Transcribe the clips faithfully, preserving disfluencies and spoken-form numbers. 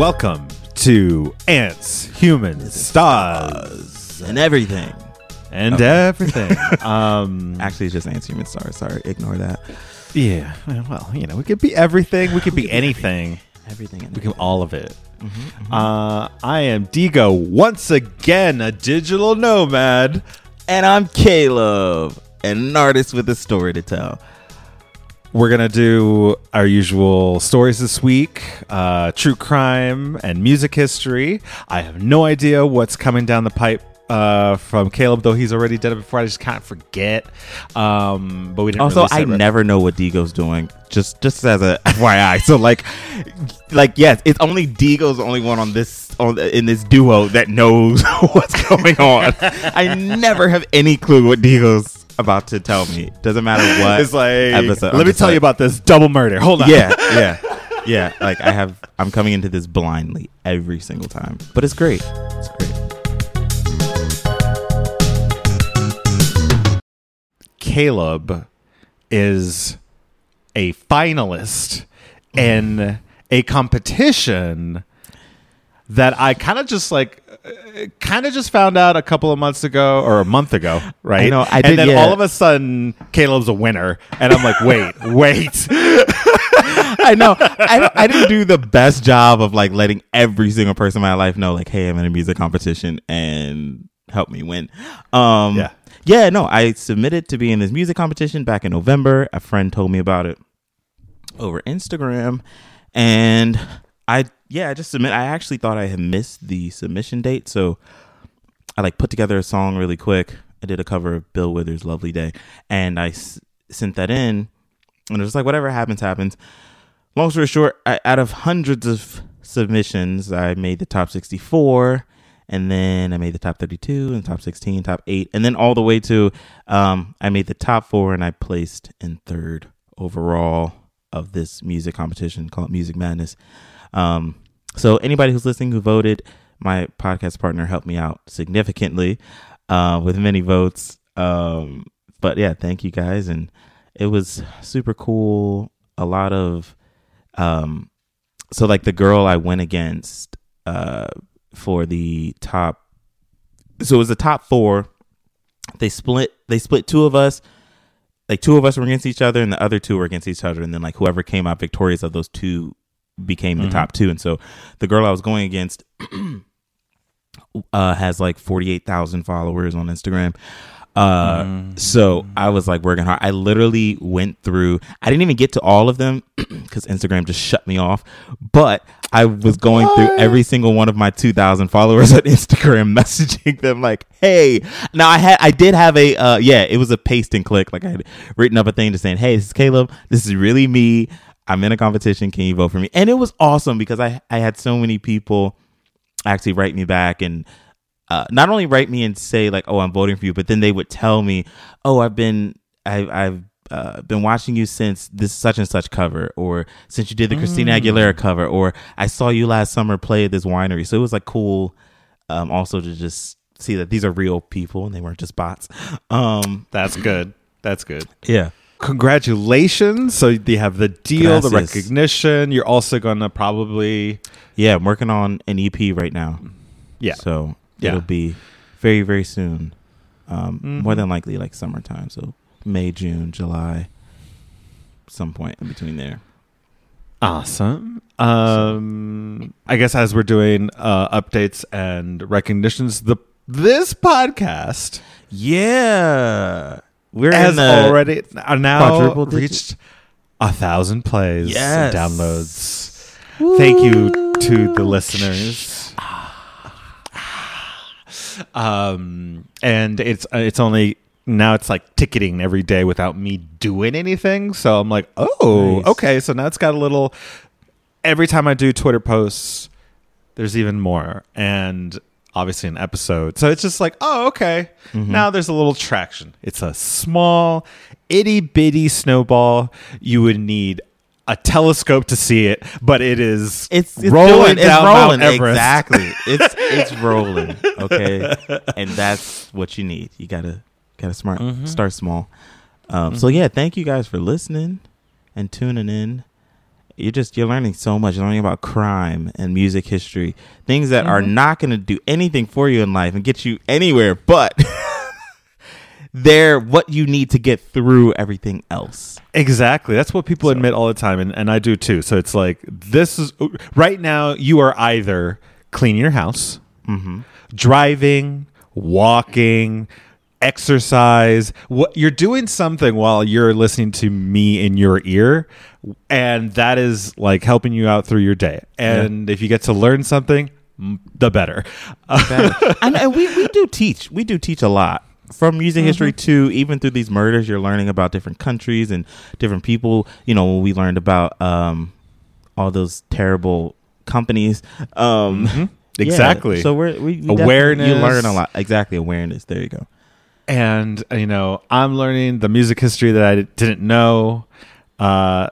Welcome to Ants, Humans, Stars, and everything. And Okay. everything. um, Actually, it's just Ants, Humans, Stars. Sorry, ignore that. yeah. Well, you know, we could be everything. We could be anything. Everything. And We can all of it. mm-hmm, mm-hmm. Uh, I am Digo, once again a digital nomad. And I'm Caleb, an artist with a story to tell. We're going to do our usual stories this week, uh, true crime and music history. I have no idea what's coming down the pipe uh, from Caleb, though he's already done it before. I just can't forget. Um, but we didn't Also, really I set re- never know what Digo's doing. Just, just as a F Y I. So, like, like yes, it's only Digo's the only one on this on in this duo that knows what's going on. I never have any clue what Digo's about to tell me. Doesn't matter what. It's like, episode. let I'm me just tell like, you about this double murder. Hold on. Yeah, yeah, yeah. Like I have, I'm coming into this blindly every single time, but it's great. It's great. Caleb is a finalist in a competition that I kind of just like, kind of just found out a couple of months ago or a month ago, right? I know, I did, and then yeah. all of a sudden, Caleb's a winner, and I'm like, wait, wait. I know. I don't, I didn't do the best job of like letting every single person in my life know, like, hey, I'm in a music competition and help me win. Um, Yeah. Yeah, no, I submitted to be in this music competition back in November. A friend told me about it over Instagram, and I, yeah, I just submit. I actually thought I had missed the submission date, so I like put together a song really quick. I did a cover of Bill Withers' "Lovely Day," and I s- sent that in, and it was like, whatever happens, happens. Long story short, I, out of hundreds of submissions, I made the top sixty-four. And then I made the top thirty-two and top sixteen, top eight, and then all the way to um, I made the top four, and I placed in third overall of this music competition called Music Madness. Um, so anybody who's listening who voted, my podcast partner helped me out significantly uh, with many votes. Um, but yeah, thank you guys, and it was super cool. A lot of um, so like the girl I went against. Uh, for the top, so it was the top four. They split they split two of us, like two of us were against each other and the other two were against each other, and then like whoever came out victorious of those two became the Mm-hmm. top two. And so the girl I was going against uh has like forty-eight thousand followers on Instagram. Uh mm. So I was like working hard. I literally went through, I didn't even get to all of them because Instagram just shut me off, but I was going what? through every single one of my two thousand followers on Instagram, messaging them like, hey, now I had I did have a uh yeah it was a paste and click, like I had written up a thing just saying, hey, this is Caleb, this is really me, I'm in a competition, can you vote for me? And it was awesome because I I had so many people actually write me back and Uh, not only write me and say like, oh, I'm voting for you, but then they would tell me, oh, I've been, I, I've uh, been watching you since this such and such cover, or since you did the mm. Christina Aguilera cover, or I saw you last summer play at this winery. So it was like cool um, also to just see that these are real people and they weren't just bots. Um, That's good. That's good. Yeah. Congratulations. So you have the deal, Gracias. the recognition. You're also going to probably... Yeah, I'm working on an E P right now. Yeah. So... Yeah. It'll be very, very soon. Um, mm-hmm. More than likely like summertime. So May, June, July, some point in between there. Awesome. Um, I guess as we're doing uh, updates and recognitions, the this podcast Yeah. We're has in the already are now quadruple reached a thousand plays yes. and downloads. Woo. Thank you to the listeners. Um, and it's uh, it's only now it's like ticketing every day without me doing anything. So I'm like, oh, nice. Okay. So now it's got a little. Every time I do Twitter posts, there's even more, and obviously an episode. So it's just like, oh, okay. Mm-hmm. Now there's a little traction. It's a small, itty bitty snowball. You would need a telescope to see it, but it is it's, it's rolling doing, down it's rolling. Mount Everest. Exactly. It's it's rolling. Okay, and that's what you need. You gotta gotta smart mm-hmm. start small. Um, mm-hmm. So yeah, thank you guys for listening and tuning in. you're just you're learning so much. You're learning about crime and music history, things that mm-hmm. are not going to do anything for you in life and get you anywhere, but they're what you need to get through everything else. Exactly. That's what people so. admit all the time, and, and I do too. So it's like, this is right now, you are either cleaning your house, mm-hmm. driving, walking, exercise. What you're doing something while you're listening to me in your ear, and that is like helping you out through your day. And yeah. if you get to learn something, the better. better. and, and we, we do teach. We do teach a lot. From music mm-hmm. history to even through these murders, you're learning about different countries and different people. You know, when we learned about um, all those terrible companies. Um, mm-hmm. Exactly. Yeah, so we're, we, we awareness. You learn a lot. Exactly. Awareness. There you go. And, you know, I'm learning the music history that I didn't know uh,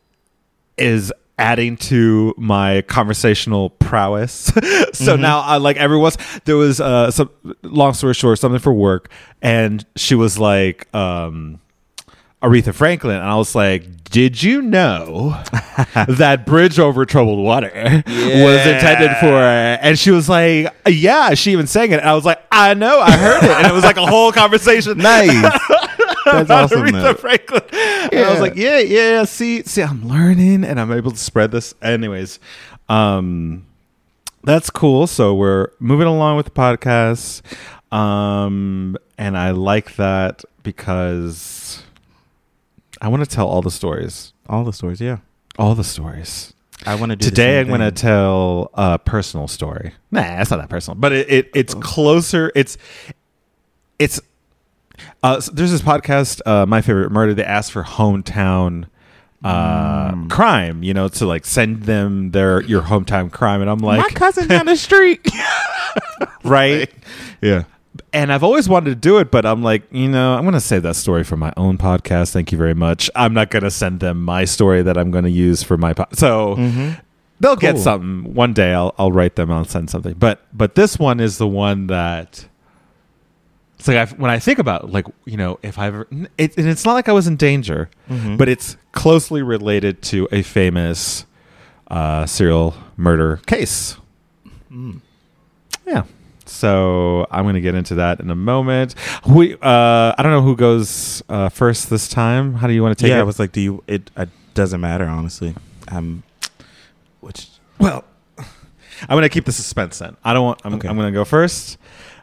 is adding to my conversational prowess. so mm-hmm. now I like everyone's there was uh some long story short, something for work, and she was like um Aretha Franklin, and I was like, did you know that Bridge Over Troubled Water yeah. was intended for, and she was like, yeah, she even sang it, and I was like, I know, I heard it, and it was like a whole conversation. Nice. That's about awesome, Aretha though. Franklin. Yeah. And I was like, yeah, yeah, see, see, I'm learning and I'm able to spread this. Anyways, um, that's cool. So we're moving along with the podcast. Um, and I like that because I want to tell all the stories. All the stories, yeah. All the stories. I want to do Today I'm going to tell a personal story. Nah, it's not that personal, but it, it it's oh. closer. It's, it's, Uh, so there's this podcast, uh, My Favorite Murder. They ask for hometown uh, mm. crime, you know, to like send them their your hometown crime, and I'm like, my cousin down the street, right? Yeah. And I've always wanted to do it, but I'm like, you know, I'm going to save that story for my own podcast. Thank you very much. I'm not going to send them my story that I'm going to use for my podcast. So mm-hmm. they'll cool. get something one day. I'll I'll write them. I'll send something. But but this one is the one that. It's like I've, when I think about it, like, you know, if I ever, it, and it's not like I was in danger, mm-hmm. but it's closely related to a famous uh, serial murder case. Mm. Yeah. So I'm going to get into that in a moment. We, uh, I don't know who goes uh, first this time. How do you want to take yeah, it? Yeah, I was like, do you, it, it doesn't matter, honestly. Um, which, well, I'm going to keep the suspense then. I don't want, I'm, okay. I'm going to go first.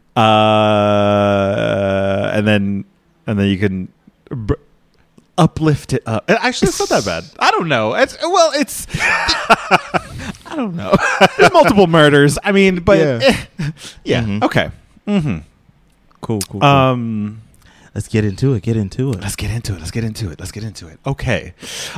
Uh, and then, and then you can br- uplift it up. Actually, it's not that bad. I don't know. It's well, it's. I don't know. There's multiple murders. I mean, but yeah, eh, yeah. Mm-hmm. Okay. Mm-hmm. Cool, cool. Cool. Um, let's get into it. Get into it. Let's get into it. Let's get into it. Let's get into it. Okay.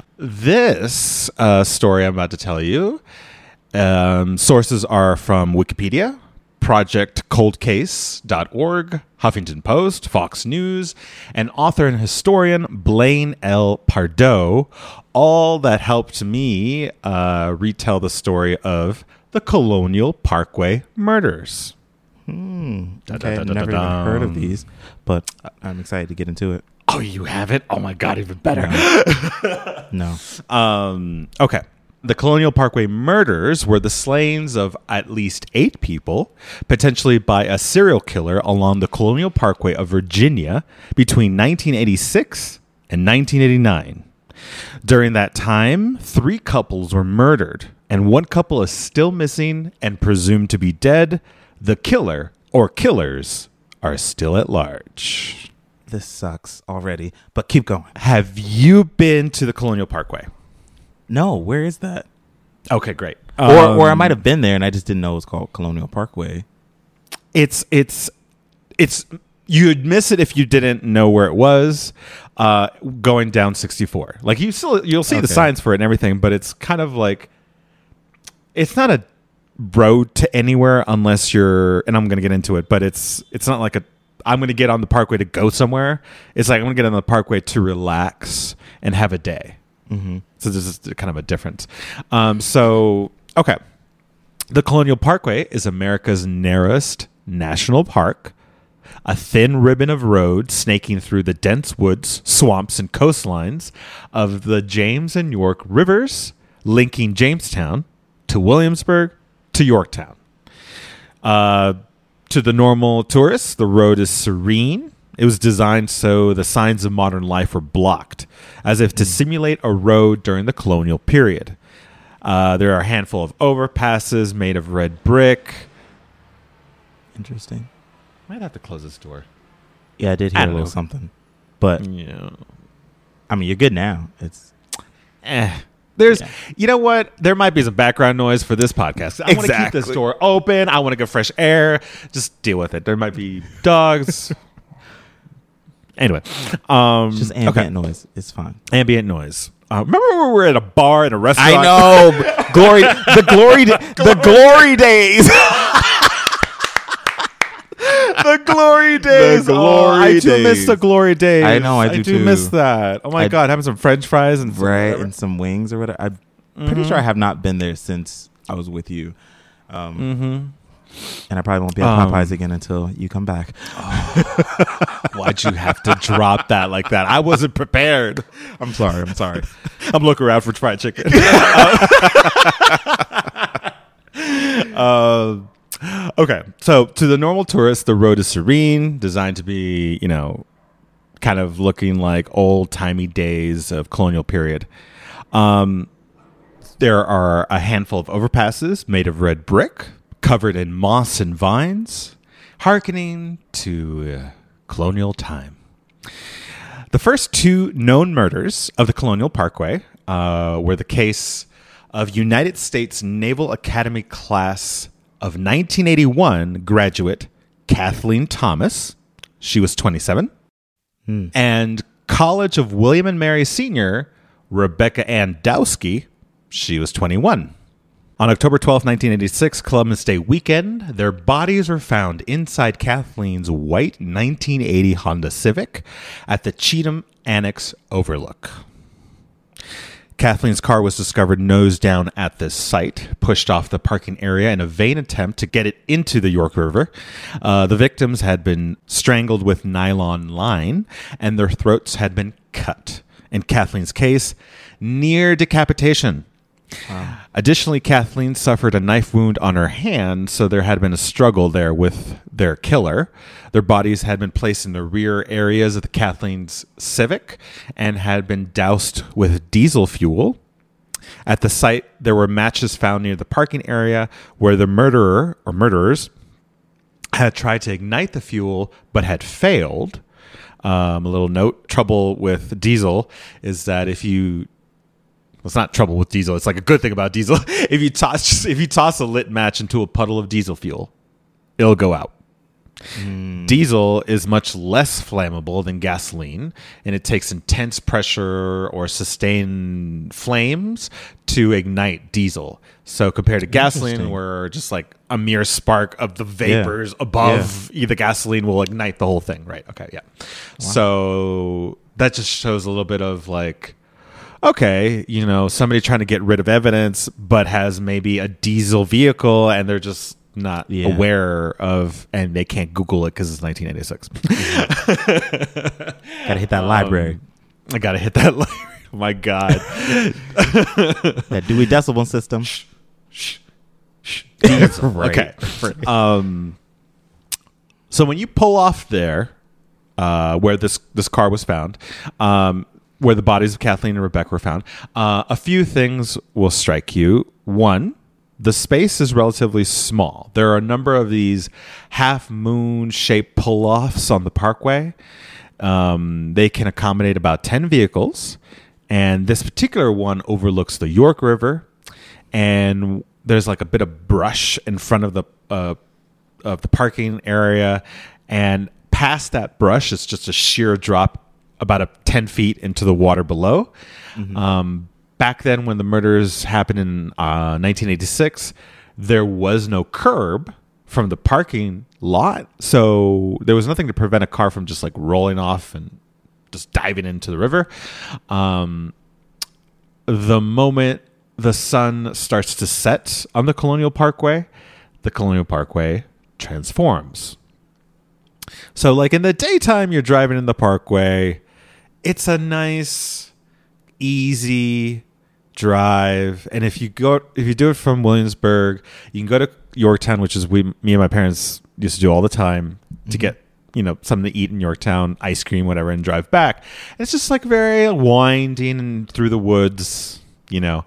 This uh, story I'm about to tell you. Um, sources are from Wikipedia, project cold case dot org, Huffington Post, Fox News, and author and historian Blaine L. Pardoe, all that helped me uh, retell the story of the Colonial Parkway murders. Hmm. Okay, I've never even heard of these, but I'm excited to get into it. Oh, you haven't? Oh my God, even better. No. no. Um, okay. The Colonial Parkway murders were the slayings of at least eight people, potentially by a serial killer along the Colonial Parkway of Virginia between nineteen eighty-six and nineteen eighty-nine. During that time, three couples were murdered, and one couple is still missing and presumed to be dead. The killer, or killers, are still at large. This sucks already, but keep going. Have you been to the Colonial Parkway? No, where is that? Okay, great. Or um, or I might have been there and I just didn't know it was called Colonial Parkway. It's it's it's you'd miss it if you didn't know where it was. Uh, going down sixty-four, like you still you'll see okay. the signs for it and everything, but it's kind of like it's not a road to anywhere unless you're. And I'm going to get into it, but it's it's not like a. I'm going to get on the parkway to go somewhere. It's like I'm going to get on the parkway to relax and have a day. Mm-hmm. So this is kind of a difference. Um, so, okay. The Colonial Parkway is America's narrowest national park, a thin ribbon of road snaking through the dense woods, swamps, and coastlines of the James and York Rivers, linking Jamestown to Williamsburg to Yorktown. Uh, to the normal tourists, the road is serene. It was designed so the signs of modern life were blocked, as if to simulate a road during the colonial period. Uh, there are a handful of overpasses made of red brick. Interesting. Might have to close this door. Yeah, I did hear I a don't little know. something. But, Yeah. I mean, you're good now. It's Eh. There's, Yeah. you know what? There might be some background noise for this podcast. I want to keep this Exactly. door open. I want to get fresh air. Just deal with it. There might be dogs. Anyway, um, just ambient okay. noise. It's fine. Ambient noise. Uh, remember when we were at a bar in a restaurant? I know. glory, the glory, the glory days. the glory days. The Oh, glory I do days. miss the glory days. I know, I do too. miss that. Oh my I- god, having some French fries and some Right, whatever. and some wings or whatever. I'm pretty Mhm. sure I have not been there since I was with you. Um, Mhm. And I probably won't be at Um, Popeyes again until you come back. Why'd you have to drop that like that? I wasn't prepared. I'm sorry. I'm sorry. I'm looking around for fried chicken. uh, okay, so to the normal tourist, the road is serene, designed to be, you know, kind of looking like old timey days of colonial period. Um, there are a handful of overpasses made of red brick, covered in moss and vines, hearkening to uh, colonial time. The first two known murders of the Colonial Parkway uh, were the case of United States Naval Academy class of nineteen eighty-one graduate Kathleen Thomas. She was twenty-seven. Hmm. And College of William and Mary senior Rebecca Ann Dowski. She was twenty-one. On October twelfth, nineteen eighty-six, Columbus Day weekend, their bodies were found inside Kathleen's white nineteen eighty Honda Civic at the Cheatham Annex Overlook. Kathleen's car was discovered nose down at this site, pushed off the parking area in a vain attempt to get it into the York River. Uh, the victims had been strangled with nylon line, and their throats had been cut. In Kathleen's case, near decapitation. Wow. Additionally, Kathleen suffered a knife wound on her hand, so there had been a struggle there with their killer. Their bodies had been placed in the rear areas of the Kathleen's Civic and had been doused with diesel fuel. At the site, there were matches found near the parking area where the murderer or murderers had tried to ignite the fuel but had failed. Um, a little note, trouble with diesel is that if you Well, it's not trouble with diesel. It's like a good thing about diesel. If you toss if you toss a lit match into a puddle of diesel fuel, it'll go out. Mm. Diesel is much less flammable than gasoline, and it takes intense pressure or sustained flames to ignite diesel. So compared to gasoline, Interesting. where just like a mere spark of the vapors above the gasoline will ignite the whole thing, right? Okay, yeah. So that just shows a little bit of like, okay, you know, somebody trying to get rid of evidence, but has maybe a diesel vehicle and they're just not Yeah. aware of, and they can't Google it because it's nineteen eighty-six. Gotta hit that library. Um, I gotta hit that library. Oh my God. That Dewey Decimal System. Shh, shh, shh. Diesel. Right. Okay. Um, so when you pull off there, uh, where this, this car was found, um, where the bodies of Kathleen and Rebecca were found, uh, a few things will strike you. One, the space is relatively small. There are a number of these half-moon shaped pull-offs on the parkway. Um, they can accommodate about ten vehicles, and this particular one overlooks the York River, and there's like a bit of brush in front of the uh, of the parking area, and past that brush, it's just a sheer drop about a ten feet into the water below. Mm-hmm. Um, back then, when the murders happened in uh, nineteen eighty-six, there was no curb from the parking lot, so there was nothing to prevent a car from just like rolling off and just diving into the river. Um, the moment the sun starts to set on the Colonial Parkway, the Colonial Parkway transforms. So, like in the daytime, you're driving in the parkway. It's a nice, easy, drive. And if you go, if you do it from Williamsburg, you can go to Yorktown, which is we, me and my parents used to do all the time mm-hmm. to get, you know, something to eat in Yorktown, ice cream, whatever, and drive back. And it's just like very winding and through the woods, you know.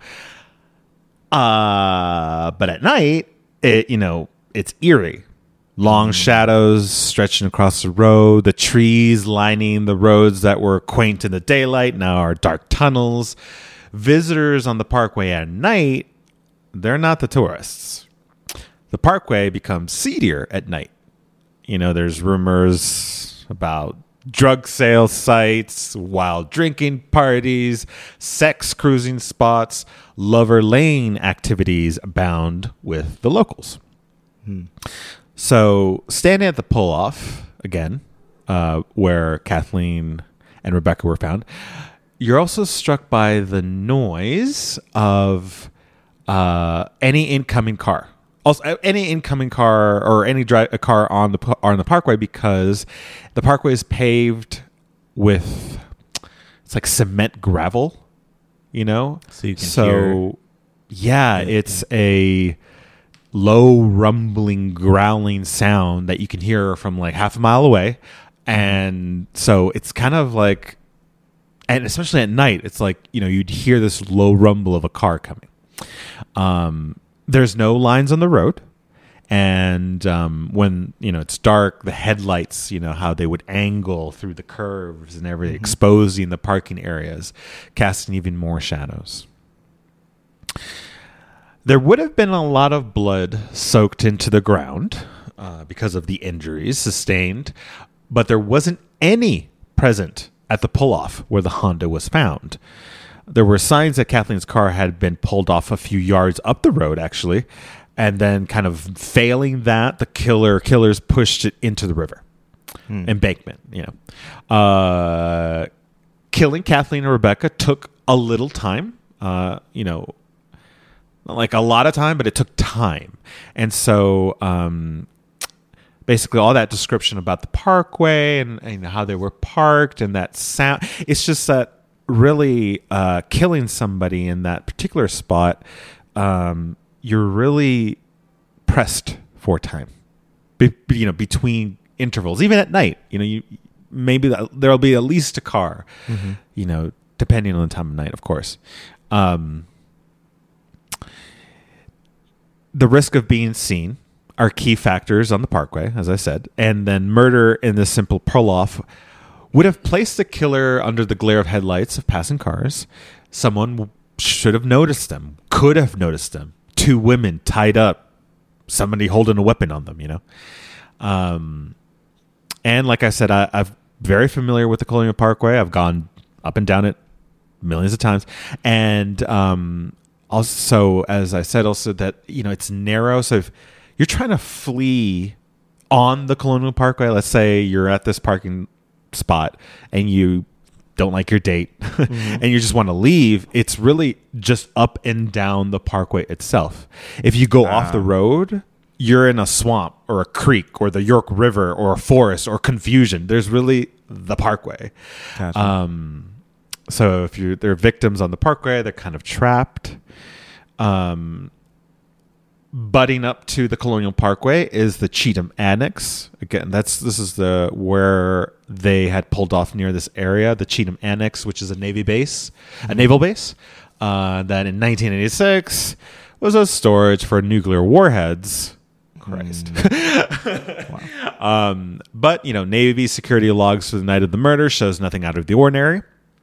Uh, but at night, it, you know, it's eerie. Long mm. shadows stretching across the road, the trees lining the roads that were quaint in the daylight now are dark tunnels. Visitors on the parkway at night, they're not the tourists. The parkway becomes seedier at night. You know, there's rumors about drug sale sites, wild drinking parties, sex cruising spots, lover lane activities abound with the locals. Hmm. So standing at the pull-off, again, uh, where Kathleen and Rebecca were found, you're also struck by the noise of uh, any incoming car. Also, any incoming car or any dri- a car on the on the parkway, because the parkway is paved with, it's like cement gravel, you know? So you can so, hear. Yeah, it's a low rumbling, growling sound that you can hear from like half a mile away. And so it's kind of like, and especially at night, it's like, you know, you'd hear this low rumble of a car coming. Um, there's no lines on the road. And um, when, you know, it's dark, the headlights, you know, how they would angle through the curves and everything, mm-hmm. exposing the parking areas, casting even more shadows. There would have been a lot of blood soaked into the ground uh, because of the injuries sustained, but there wasn't any present at the pull-off where the Honda was found. There were signs that Kathleen's car had been pulled off a few yards up the road, actually, and then kind of failing that, the killer killers pushed it into the river. Hmm. Embankment, you know. Uh, killing Kathleen and Rebecca took a little time, uh, you know, not like a lot of time, but it took time. And so um, basically all that description about the parkway and, and how they were parked and that sound, it's just that really uh, killing somebody in that particular spot, um, you're really pressed for time, Be, you know, between intervals, even at night, you know, you maybe that, there'll be at least a car, mm-hmm. you know, depending on the time of night, of course. Um, the risk of being seen are key factors on the parkway, as I said, and then murder in this simple pull-off would have placed the killer under the glare of headlights of passing cars. Someone should have noticed them, could have noticed them. Two women tied up, somebody holding a weapon on them, you know. Um, and like I said, I, I'm very familiar with the Colonial Parkway. I've gone up and down it millions of times. And um, also, as I said, also that, you know, it's narrow. So if you're trying to flee on the Colonial Parkway, let's say you're at this parking spot and you don't like your date mm-hmm. and you just want to leave, it's really just up and down the parkway itself. If you go wow. off the road, you're in a swamp or a creek or the York River or a forest or confusion. There's really the parkway. Gotcha. Um, so if you they're victims on the parkway, they're kind of trapped. Um, Butting up to the Colonial Parkway is the Cheatham Annex. Again, that's this is the where they had pulled off near this area, the Cheatham Annex, which is a Navy base, mm-hmm. a naval base, uh, that in nineteen eighty-six was a storage for nuclear warheads. Christ. Mm. wow. um, but, you know, Navy security logs for the night of the murder shows nothing out of the ordinary.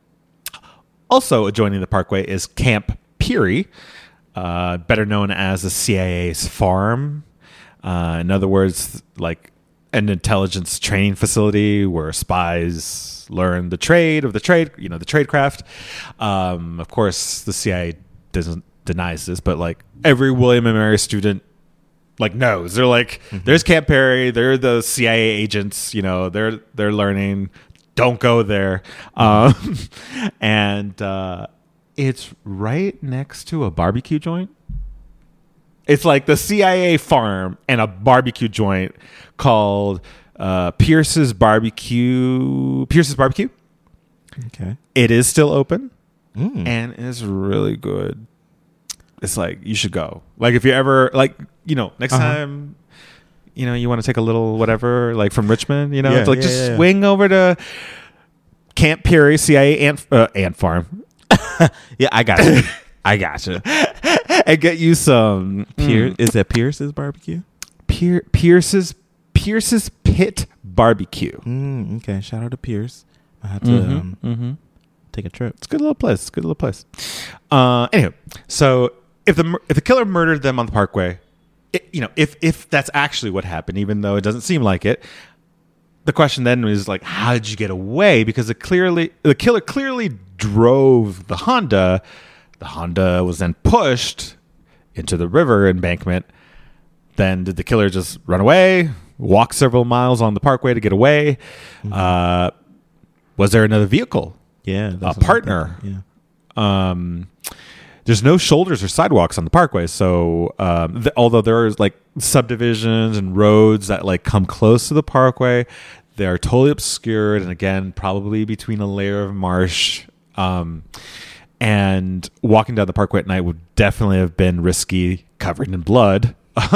Also adjoining the parkway is Camp Peary, Uh, better known as the C I A's farm. Uh, in other words, like an intelligence training facility where spies learn the trade of the trade, you know, the trade craft. Um, of course, the C I A doesn't denies this, but like every William and Mary student like knows. They're like, mm-hmm. there's Camp Peary. They're the C I A agents. You know, they're they're learning. Don't go there. Um, and uh, it's right next to a barbecue joint. It's like the C I A farm and a barbecue joint called uh, Pierce's Barbecue. Pierce's Barbecue. Okay. It is still open. Mm. and it's really good. It's like you should go. Like if you ever like you know next Uh-huh. time. You know, you want to take a little whatever, like from Richmond, you know, Yeah, it's like yeah, just yeah, yeah. swing over to Camp Peary, C I A ant, uh, ant farm, Yeah, I got you. I got you. and get you some Pier- mm, Is that Pierce's barbecue? Pier- Pierce's Pierce's Pit Barbecue. Mm, okay, shout out to Pierce. I have to Mm-hmm, um, mm-hmm. take a trip. It's a good little place. It's a good little place. Uh, anyway, so if the mur- if the killer murdered them on the Parkway, it, you know, if if that's actually what happened, even though it doesn't seem like it, the question then is like, how did you get away? Because it clearly the killer clearly drove the Honda. The Honda was then pushed into the river embankment. Then did the killer just run away, walk several miles on the Parkway to get away? Mm-hmm. Uh, was there another vehicle? Yeah, A partner. Yeah. Um, there's no shoulders or sidewalks on the Parkway, so um, th- although there are like subdivisions and roads that like come close to the Parkway, they are totally obscured, and again, probably between a layer of marsh. Um, and walking down the Parkway at night would definitely have been risky, covered in blood,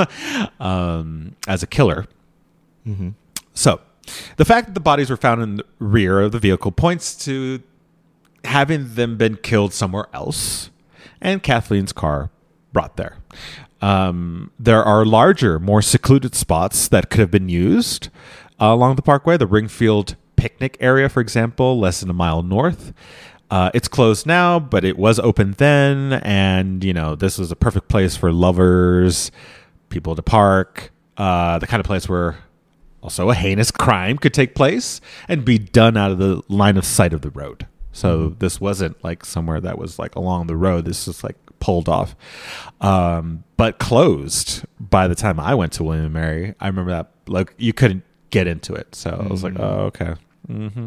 um, as a killer. Mm-hmm. So, the fact that the bodies were found in the rear of the vehicle points to having them been killed somewhere else, and Kathleen's car brought there. Um, there are larger, more secluded spots that could have been used uh, along the Parkway. The Ringfield picnic area, for example, less than a mile north. Uh, it's closed now, but it was open then, and you know this was a perfect place for lovers, people to park, uh, the kind of place where also a heinous crime could take place and be done out of the line of sight of the road. So mm-hmm. this wasn't like somewhere that was like along the road. This was like pulled off, um, but closed by the time I went to William and Mary. I remember that like you couldn't get into it. So mm-hmm. I was like, oh, okay. Mm-hmm.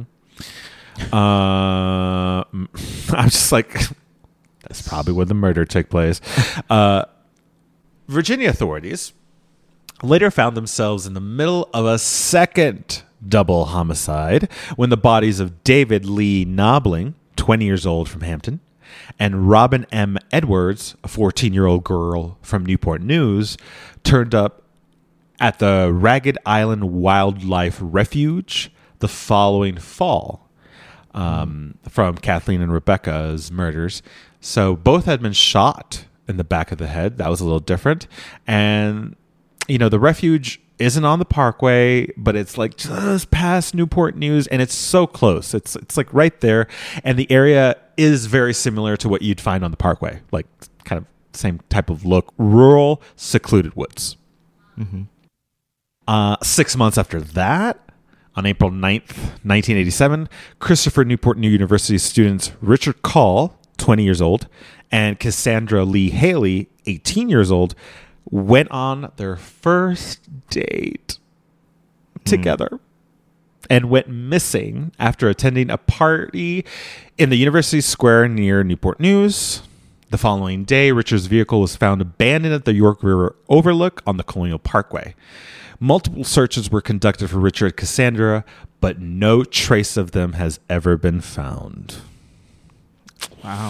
Uh, I'm just like, that's probably where the murder took place. Uh, Virginia authorities later found themselves in the middle of a second double homicide when the bodies of David Lee Nobling, twenty years old from Hampton, and Robin M. Edwards, a fourteen-year-old girl from Newport News, turned up at the Ragged Island Wildlife Refuge the following fall. Um, from Kathleen and Rebecca's murders. So both had been shot in the back of the head. That was a little different. And, you know, the refuge isn't on the Parkway, but it's like just past Newport News, and it's so close. It's it's like right there. And the area is very similar to what you'd find on the Parkway, like kind of same type of look, rural, secluded woods. Mm-hmm. Uh, six months after that, on April ninth, nineteen eighty-seven, Christopher Newport University students Richard Call, twenty years old, and Cassandra Lee Haley, eighteen years old, went on their first date together mm. and went missing after attending a party in the University Square near Newport News. The following day, Richard's vehicle was found abandoned at the York River Overlook on the Colonial Parkway. Multiple searches were conducted for Richard and Cassandra, but no trace of them has ever been found. Wow.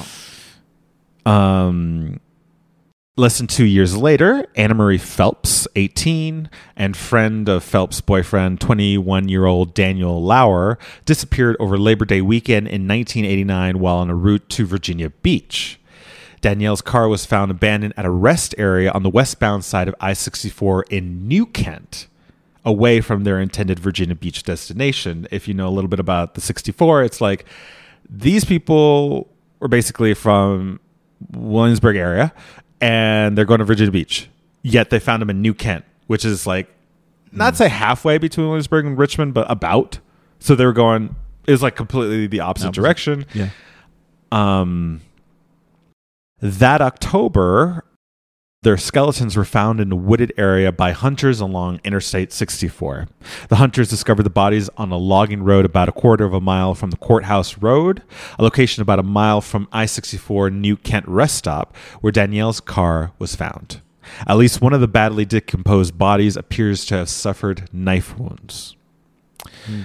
Um, less than two years later, Anna Marie Phelps, eighteen, and friend of Phelps' boyfriend, twenty-one-year-old Daniel Lauer, disappeared over Labor Day weekend in nineteen eighty-nine while en route to Virginia Beach. Danielle's car was found abandoned at a rest area on the westbound side of I sixty-four in New Kent, away from their intended Virginia Beach destination. If you know a little bit about the sixty-four, it's like these people were basically from Williamsburg area, and they're going to Virginia Beach. Yet they found them in New Kent, which is like, not mm. say halfway between Williamsburg and Richmond, but about. So they were going, is like completely the opposite, opposite. direction. Yeah. Um... That October, their skeletons were found in a wooded area by hunters along Interstate sixty-four. The hunters discovered the bodies on a logging road about a quarter of a mile from the Courthouse Road, a location about a mile from I sixty-four New Kent rest stop, where Danielle's car was found. At least one of the badly decomposed bodies appears to have suffered knife wounds. Hmm.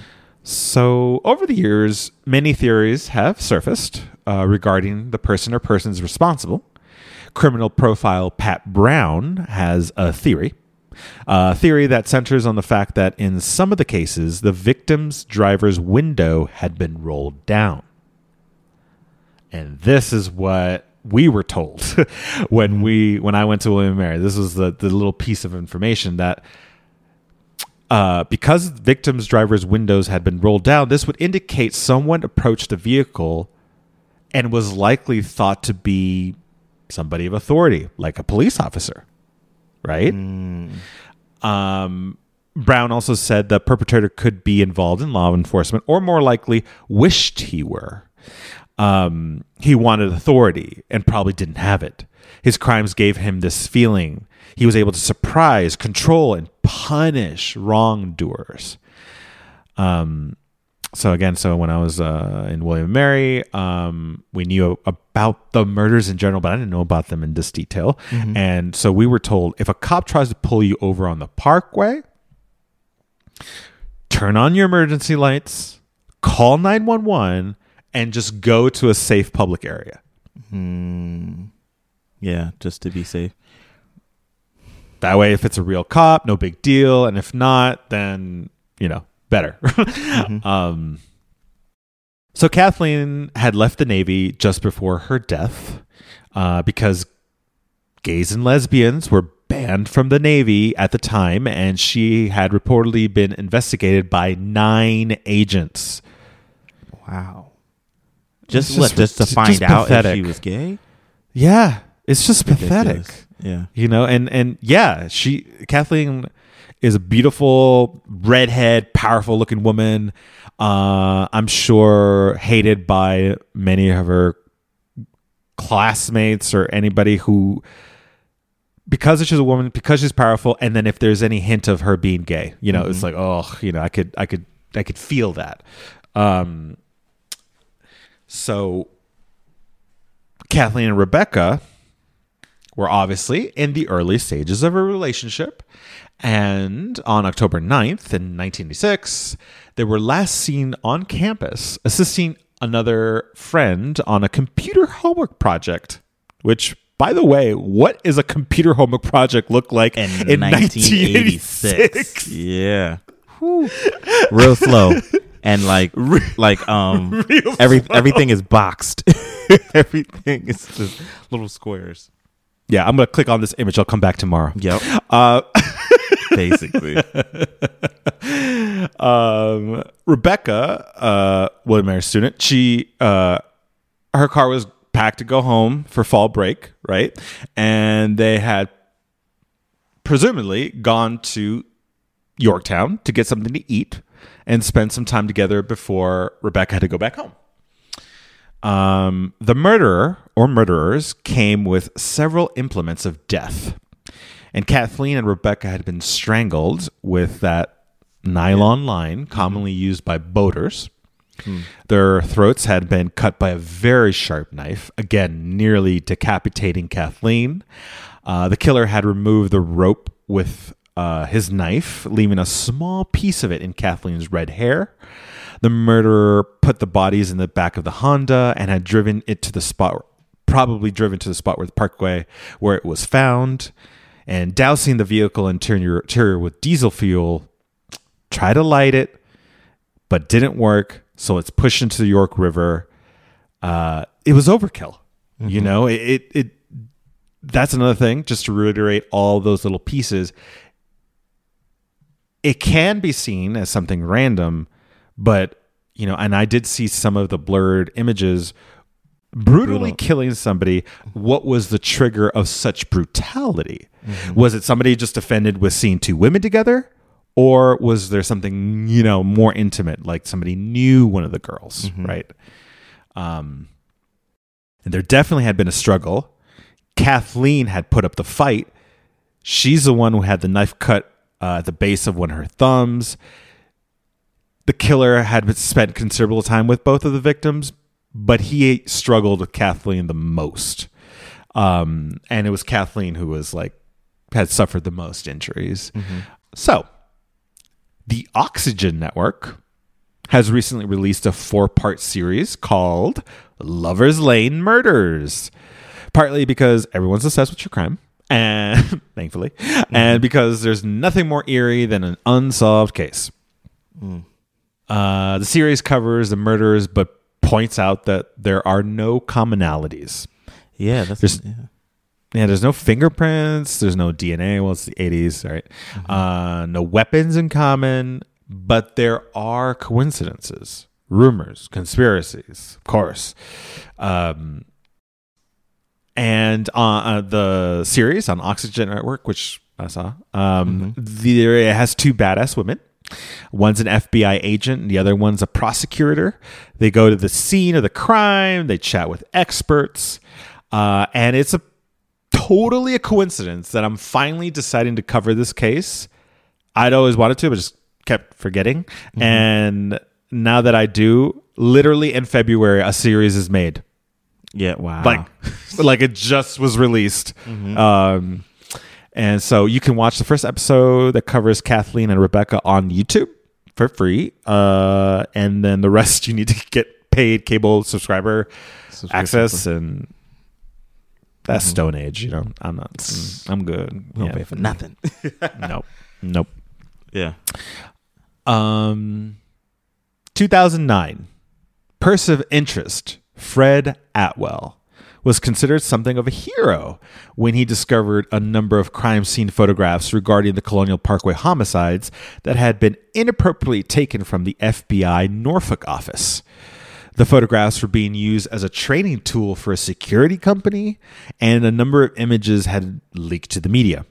So, over the years, many theories have surfaced uh, regarding the person or persons responsible. Criminal profile Pat Brown has a theory. A theory that centers on the fact that in some of the cases, the victim's driver's window had been rolled down. And this is what we were told when we when I went to William and Mary. This was the, the little piece of information that uh, because victims' drivers' windows had been rolled down, this would indicate someone approached the vehicle and was likely thought to be somebody of authority, like a police officer, right? Mm. Um, Brown also said the perpetrator could be involved in law enforcement, or more likely, wished he were. Um, he wanted authority and probably didn't have it. His crimes gave him this feeling. He was able to surprise, control, and punish wrongdoers. Um, so again, so when I was uh, in William and Mary, um, we knew about the murders in general, but I didn't know about them in this detail. Mm-hmm. And so we were told, if a cop tries to pull you over on the parkway, turn on your emergency lights, call nine one one, and just go to a safe public area. Mm. Yeah, just to be safe. That way, if it's a real cop, no big deal. And if not, then, you know, better. mm-hmm. um, so Kathleen had left the Navy just before her death uh, because gays and lesbians were banned from the Navy at the time, and she had reportedly been investigated by nine agents. What? Just, just, just to find just out pathetic. if she was gay? Yeah, it's just pathetic. Ridiculous. Yeah. You know, and, and yeah, she, Kathleen is a beautiful, redhead, powerful looking woman. Uh, I'm sure hated by many of her classmates or anybody who, because she's a woman, because she's powerful. And then if there's any hint of her being gay, you know, mm-hmm. it's like, oh, you know, I could, I could, I could feel that. Um, So Kathleen and Rebecca were obviously in the early stages of a relationship. And on October ninth in nineteen eighty-six, they were last seen on campus assisting another friend on a computer homework project, which, by the way, what is a computer homework project look like in, in nineteen eighty-six? Yeah. Whew. Real slow. And like, like, um, every everything is boxed. Everything is just little squares. Yeah, I'm gonna click on this image. I'll come back tomorrow. Yep. Uh, Basically. um, Rebecca, uh, William and Mary student, she, uh, her car was packed to go home for fall break, right? And they had presumably gone to Yorktown to get something to eat and spend some time together before Rebecca had to go back home. Um, the murderer or murderers came with several implements of death. And Kathleen and Rebecca had been strangled with that nylon line commonly used by boaters. Hmm. Their throats had been cut by a very sharp knife, again, nearly decapitating Kathleen. Uh, the killer had removed the rope with Uh, his knife, leaving a small piece of it in Kathleen's red hair. The murderer put the bodies in the back of the Honda and had driven it to the spot, probably driven to the spot where the parkway where it was found, and dousing the vehicle interior, interior with diesel fuel. Tried to light it, but didn't work. So it's pushed into the York River. Uh, it was overkill. Mm-hmm. You know, it, it, it, that's another thing, just to reiterate all those little pieces. It can be seen as something random, but, you know, and I did see some of the blurred images brutally Brutal. killing somebody. What was the trigger of such brutality? Mm-hmm. Was it somebody just offended with seeing two women together? Or was there something, you know, more intimate, like somebody knew one of the girls, mm-hmm. right? Um, and there definitely had been a struggle. Kathleen had put up the fight. She's the one who had the knife cut Uh, at the base of one of her thumbs. The killer had spent considerable time with both of the victims, but he struggled with Kathleen the most. Um, and it was Kathleen who was like, had suffered the most injuries. Mm-hmm. So the Oxygen Network has recently released a four-part series called Lover's Lane Murders. Partly because everyone's obsessed with true crime, and thankfully, mm-hmm. and because there's nothing more eerie than an unsolved case. Mm. Uh, the series covers the murders, but points out that there are no commonalities. Yeah, that's there's, yeah. yeah. There's no fingerprints. There's no D N A. Well, it's the eighties, right? Mm-hmm. Uh, no weapons in common, but there are coincidences, rumors, conspiracies, of course. Um, And uh, uh, the series on Oxygen Network, which I saw, um, mm-hmm. there it has two badass women. One's an F B I agent, and the other one's a prosecutor. They go to the scene of the crime. They chat with experts, uh, and it's a totally a coincidence that I'm finally deciding to cover this case. I'd always wanted to, but just kept forgetting. Mm-hmm. And now that I do, literally in February, a series is made. Yeah, wow. Like, like it just was released. Mm-hmm. Um, and so you can watch the first episode that covers Kathleen and Rebecca on YouTube for free. Uh, and then the rest you need to get paid cable subscriber access. And that's mm-hmm. Stone Age, you know. I'm not, I'm good. We don't yeah. pay for nothing. Nope. Nope. Yeah. Um, two thousand nine, Person of Interest, Fred Atwell, was considered something of a hero when he discovered a number of crime scene photographs regarding the Colonial Parkway homicides that had been inappropriately taken from the F B I Norfolk office. The photographs were being used as a training tool for a security company, and a number of images had leaked to the media.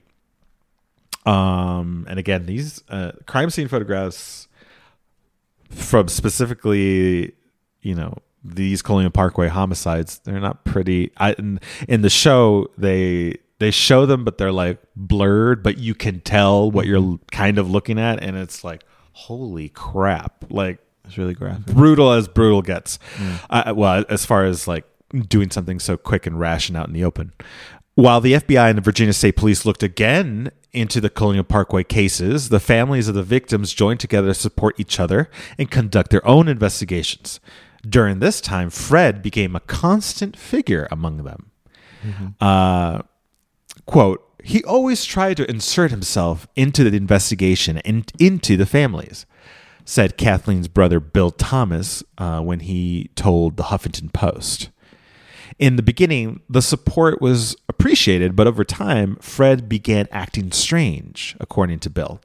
Um, and again, these uh, crime scene photographs from specifically, you know, these Colonial Parkway homicides, they're not pretty. I, in, in the show, they they show them, but they're like blurred, but you can tell what you're kind of looking at, and it's like, holy crap. Like, it's really graphic. Brutal as brutal gets. Mm. Uh, well, as far as like doing something so quick and rash and out in the open. While the F B I and the Virginia State Police looked again into the Colonial Parkway cases, the families of the victims joined together to support each other and conduct their own investigations. During this time, Fred became a constant figure among them. Mm-hmm. Uh, quote, he always tried to insert himself into the investigation and into the families, said Kathleen's brother Bill Thomas uh, when he told the Huffington Post. In the beginning, the support was appreciated, but over time, Fred began acting strange, according to Bill.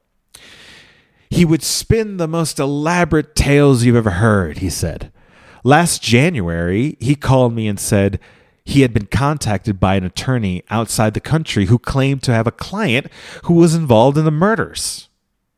He would spin the most elaborate tales you've ever heard, he said. Last January, he called me and said he had been contacted by an attorney outside the country who claimed to have a client who was involved in the murders.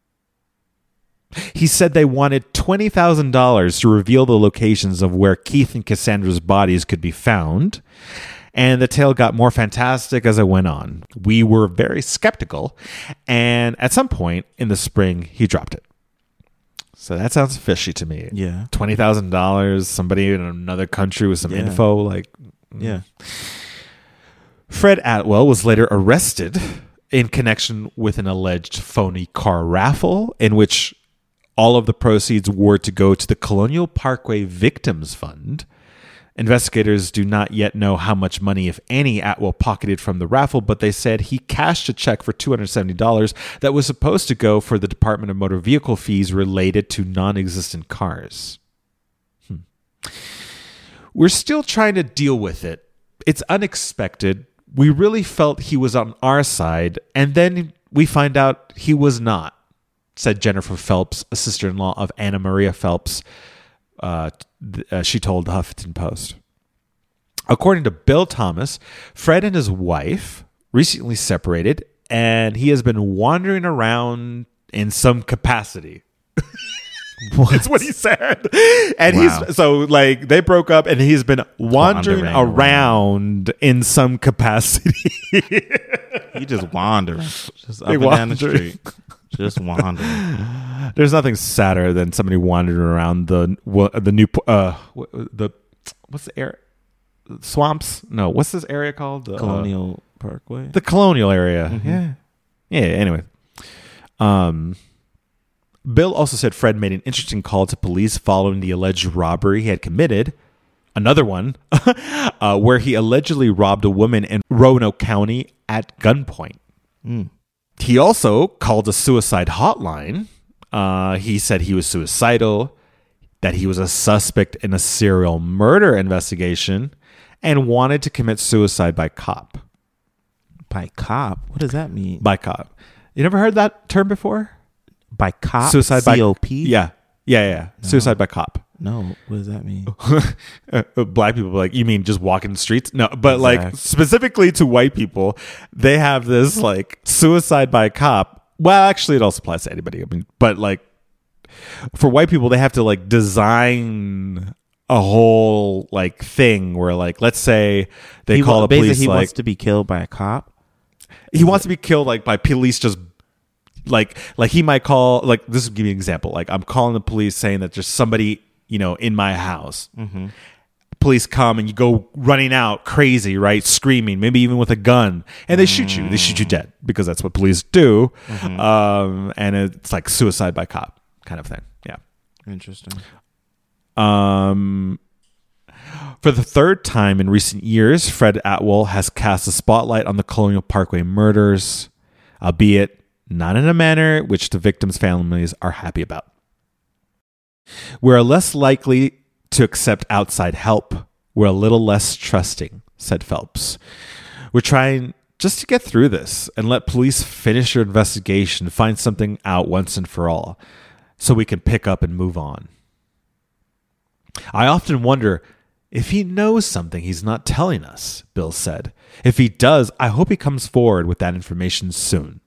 He said they wanted twenty thousand dollars to reveal the locations of where Keith and Cassandra's bodies could be found, and the tale got more fantastic as it went on. We were very skeptical, and at some point in the spring, he dropped it. So that sounds fishy to me. Yeah. twenty thousand dollars, somebody in another country with some yeah. info. Like, yeah. Fred Atwell was later arrested in connection with an alleged phony car raffle in which all of the proceeds were to go to the Colonial Parkway Victims Fund. Investigators do not yet know how much money, if any, Atwell pocketed from the raffle, but they said he cashed a check for two hundred seventy dollars that was supposed to go for the Department of Motor Vehicle fees related to non-existent cars. Hmm. We're still trying to deal with it. It's unexpected. We really felt he was on our side, and then we find out he was not, said Jennifer Phelps, a sister-in-law of Anna Maria Phelps. Uh, uh, she told the Huffington Post. According to Bill Thomas, Fred and his wife recently separated, and he has been wandering around in some capacity. That's what he said. And wow. he's so like they broke up, and he's been wandering, wandering around, around in some capacity. He just wandering, just up and down the street. Just wandering. There's nothing sadder than somebody wandering around the the new uh the what's the area? Swamps? No, what's this area called? The Colonial uh, Parkway. The Colonial area. Mm-hmm. Yeah. Yeah. Anyway, um, Bill also said Fred made an interesting call to police following the alleged robbery he had committed. Another one, uh, where he allegedly robbed a woman in Roanoke County at gunpoint. Mm. He also called a suicide hotline. Uh, he said he was suicidal, that he was a suspect in a serial murder investigation, and wanted to commit suicide by cop. By cop? What does that mean? By cop. You never heard that term before? By cop? Suicide C O P? by yeah, yeah, yeah. No. Suicide by cop. No, what does that mean? Black people are like, you mean just walking the streets? No, but Exactly. like specifically to white people, they have this like suicide by cop. Well, actually, it also applies to anybody. I mean, but like for white people, they have to like design a whole like thing where like let's say they he, call the basically police he like wants to be killed by a cop. he wants to be killed like by police just like like he might call like this would give you an example like I'm calling the police saying that there's somebody you know in my house. Mm-hmm. Police come and you go running out crazy, right, screaming, maybe even with a gun, and they mm. shoot you. They shoot you dead because that's what police do. Mm-hmm. Um, and it's like suicide by cop kind of thing. Yeah, interesting. Um, for the third time in recent years, Fred Atwell has cast a spotlight on the Colonial Parkway murders, albeit not in a manner which the victims' families are happy about. We're less likely to accept outside help. We're a little less trusting, said Phelps. We're trying just to get through this and let police finish their investigation, find something out once and for all, so we can pick up and move on. I often wonder if he knows something he's not telling us, Bill said. If he does, I hope he comes forward with that information soon.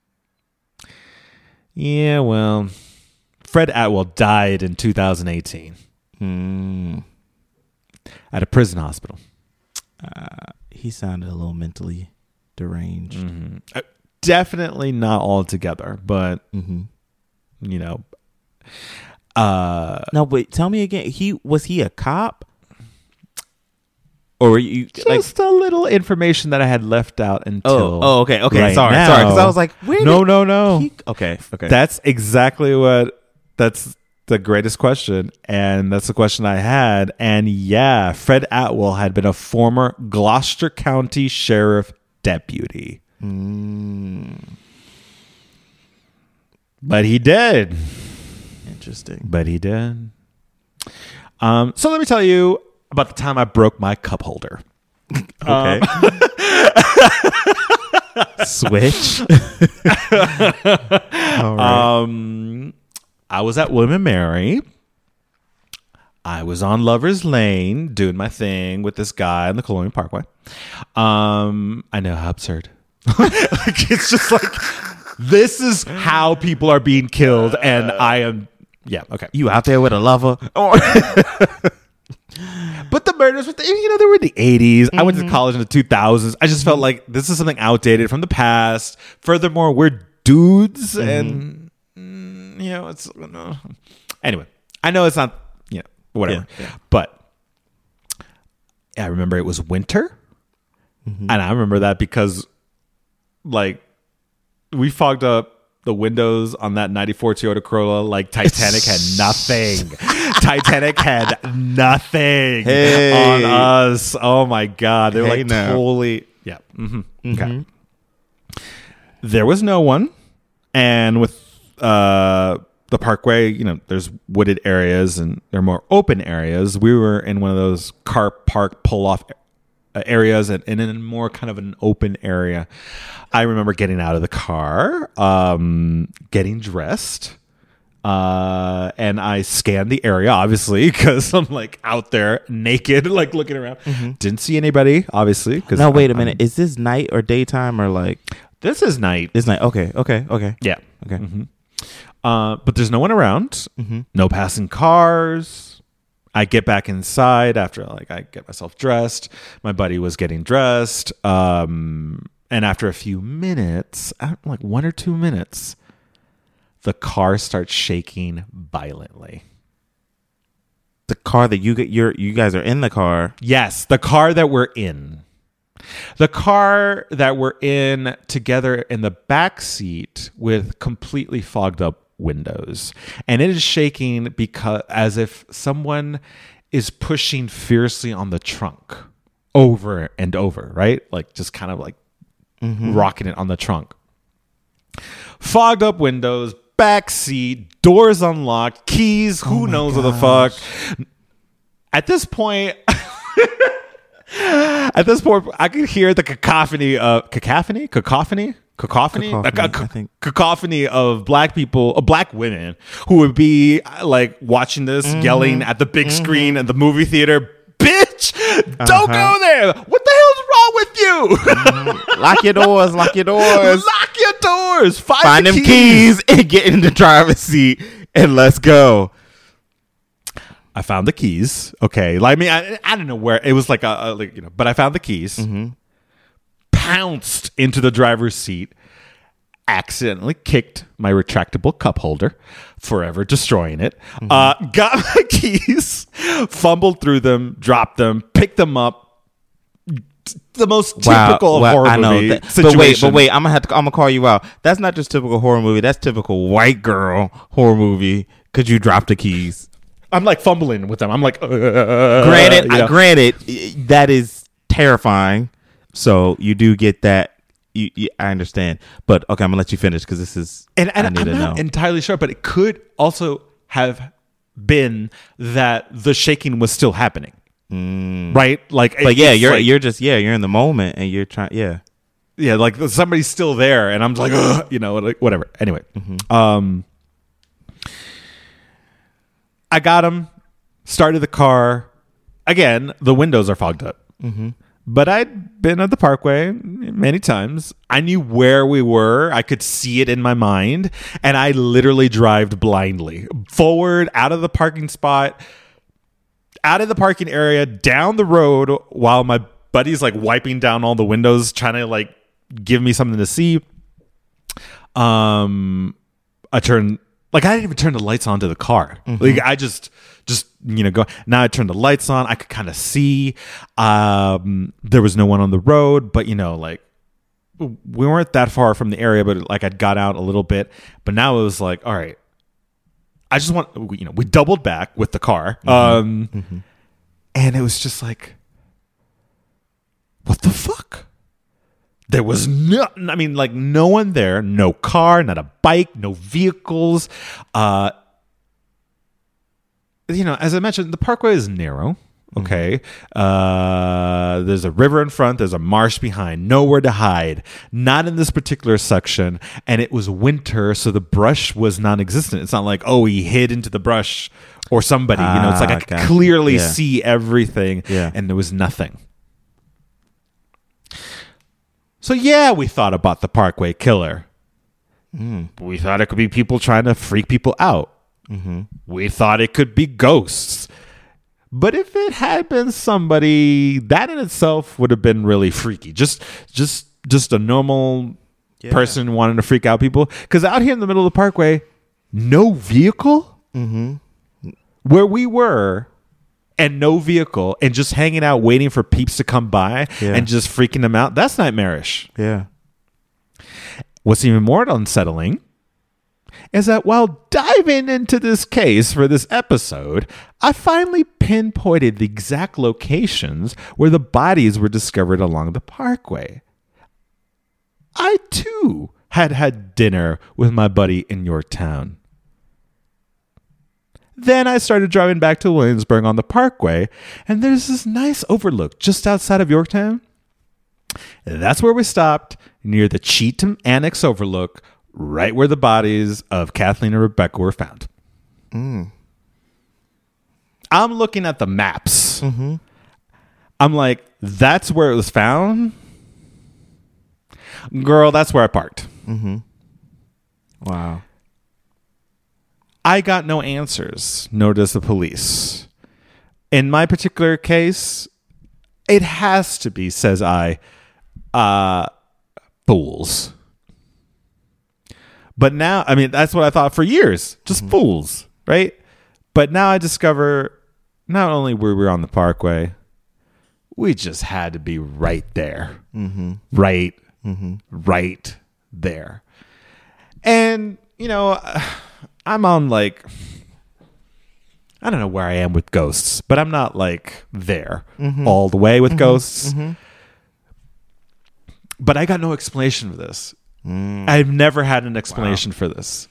Yeah, well, Fred Atwell died in two thousand eighteen mm. at a prison hospital. Uh, he sounded a little mentally deranged. Mm-hmm. Uh, definitely not altogether, but, mm-hmm. you know. Uh, no, but tell me again. He was he a cop, or were you just like a little information that I had left out until? Oh, oh okay, okay. Right sorry, now. sorry. Because I was like, where? No, did no, no. he, okay, okay. That's exactly what. That's the greatest question, and that's the question I had. And yeah, Fred Atwell had been a former Gloucester County Sheriff deputy, mm. but he did. Interesting. But he did. Um, so let me tell you about the time I broke my cup holder. Okay. Um, Switch. All right. Um, I was at William and Mary. I was on Lover's Lane doing my thing with this guy on the Colonial Parkway. Um, I know how absurd. Like, it's just like, this is how people are being killed, and I am... Yeah, okay. You out there with a lover? But the murders, were the, you know, they were in the eighties. Mm-hmm. I went to college in the two thousands. I just felt like this is something outdated from the past. Furthermore, we're dudes, mm-hmm. and mm, you know, it's uh, anyway. I know it's not, you know, whatever. Yeah, yeah. But I remember it was winter, mm-hmm. and I remember that because, like, we fogged up the windows on that ninety-four Toyota Corolla like Titanic had nothing. Titanic had nothing hey. on us. Oh my God. They were hey like now. totally. Yeah. Mm-hmm. Mm-hmm. Okay. There was no one. And with uh, the parkway, you know, there's wooded areas and there are more open areas. We were in one of those car park pull off areas and, and in more kind of an open area. I remember getting out of the car, um, getting dressed, uh, and I scanned the area, obviously, because I'm like out there naked, like looking around. Mm-hmm. Didn't see anybody, obviously. Cause now, wait a I'm, minute. Is this night or daytime or like? This is night. This night. Okay. Okay. Okay. Yeah. Okay. Mm-hmm. Uh, but there's no one around. Mm-hmm. No passing cars. I get back inside after like I get myself dressed. My buddy was getting dressed. Um, and after a few minutes, like one or two minutes, the car starts shaking violently. The car that you get, you're, you guys are in the car. Yes, the car that we're in. The car that we're in together in the back seat with completely fogged up windows, and it is shaking because as if someone is pushing fiercely on the trunk over and over, right? Like just kind of like mm-hmm. rocking it on the trunk. Fogged up windows, back seat, doors unlocked, keys, who oh knows gosh. what the fuck. At this point, at this point, I could hear the cacophony of cacophony, cacophony, cacophony, cacophony, a, a, a, cacophony of black people, uh, black women who would be like watching this, mm-hmm. yelling at the big mm-hmm. screen at the movie theater. Bitch, don't uh-huh. go there. What the hell's wrong with you? Mm-hmm. Lock your doors. Lock your doors. Lock your doors. Find, Find the them keys. keys and get in the driver's seat and let's go. I found the keys. Okay, like I mean, I, I don't know where it was. Like a, a like, you know, but I found the keys. Mm-hmm. Pounced into the driver's seat. Accidentally kicked my retractable cup holder, forever destroying it. Mm-hmm. Uh, got my keys, fumbled through them, dropped them, picked them up. The most typical wow. well, horror I know movie that, situation. But wait, but wait, I'm gonna have to. I'm gonna call you out. That's not just typical horror movie. That's typical white girl horror movie. Could you drop the keys? I'm like fumbling with them. I'm like, uh, granted, you know. I, granted, that is terrifying. So you do get that. You, you, I understand, but okay, I'm gonna let you finish because this is. And, and I need I'm to not know. entirely sure, but it could also have been that the shaking was still happening, mm. right? Like, but yeah, you're like, you're just yeah, you're in the moment and you're trying, yeah, yeah, like somebody's still there, and I'm just like, ugh, you know, like whatever. Anyway, mm-hmm. um, I got him, started the car. Again, the windows are fogged up. Mm-hmm. But I'd been at the Parkway many times. I knew where we were. I could see it in my mind. And I literally drove blindly. Forward, out of the parking spot, out of the parking area, down the road, while my buddy's like wiping down all the windows, trying to like give me something to see. Um, I turned... Like, I didn't even turn the lights on to the car. Mm-hmm. Like, I just, just, you know, go. Now I turned the lights on. I could kind of see. Um, there was no one on the road, but, you know, like, we weren't that far from the area, but, like, I'd got out a little bit. But now it was like, all right, I just want, you know, we doubled back with the car. Mm-hmm. Um, mm-hmm. And it was just like, what the fuck? There was no, I mean, like no one there, no car, not a bike, no vehicles. Uh, you know, as I mentioned, the Parkway is narrow. Okay. Mm-hmm. Uh, there's a river in front. There's a marsh behind. Nowhere to hide. Not in this particular section. And it was winter, so the brush was non-existent. It's not like, oh, he hid into the brush or somebody. Ah, you know, it's like I could clearly yeah. see everything, yeah. and there was nothing. So, yeah, we thought about the Parkway killer. Mm. We thought it could be people trying to freak people out. Mm-hmm. We thought it could be ghosts. But if it had been somebody, that in itself would have been really freaky. Just just, just a normal yeah. person wanting to freak out people. Because out here in the middle of the Parkway, no vehicle? Mm-hmm. Where we were... And no vehicle, and just hanging out, waiting for peeps to come by, yeah. and just freaking them out. That's nightmarish. Yeah. What's even more unsettling is that while diving into this case for this episode, I finally pinpointed the exact locations where the bodies were discovered along the Parkway. I, too, had had dinner with my buddy in Yorktown. Then I started driving back to Williamsburg on the Parkway, and there's this nice overlook just outside of Yorktown. And that's where we stopped, near the Cheatham Annex Overlook, right where the bodies of Kathleen and Rebecca were found. Mm. I'm looking at the maps. Mm-hmm. I'm like, that's where it was found? Girl, that's where I parked. Mm-hmm. Wow. I got no answers, nor does the police. In my particular case, it has to be, says I, uh, fools. But now, I mean, that's what I thought for years. Just mm-hmm. fools, right? But now I discover not only were we on the Parkway, we just had to be right there. Mm-hmm. Right, mm-hmm. right there. And, you know... I'm on like, I don't know where I am with ghosts, but I'm not like there mm-hmm. all the way with mm-hmm. ghosts. Mm-hmm. But I got no explanation for this. Mm. I've never had an explanation wow. for this.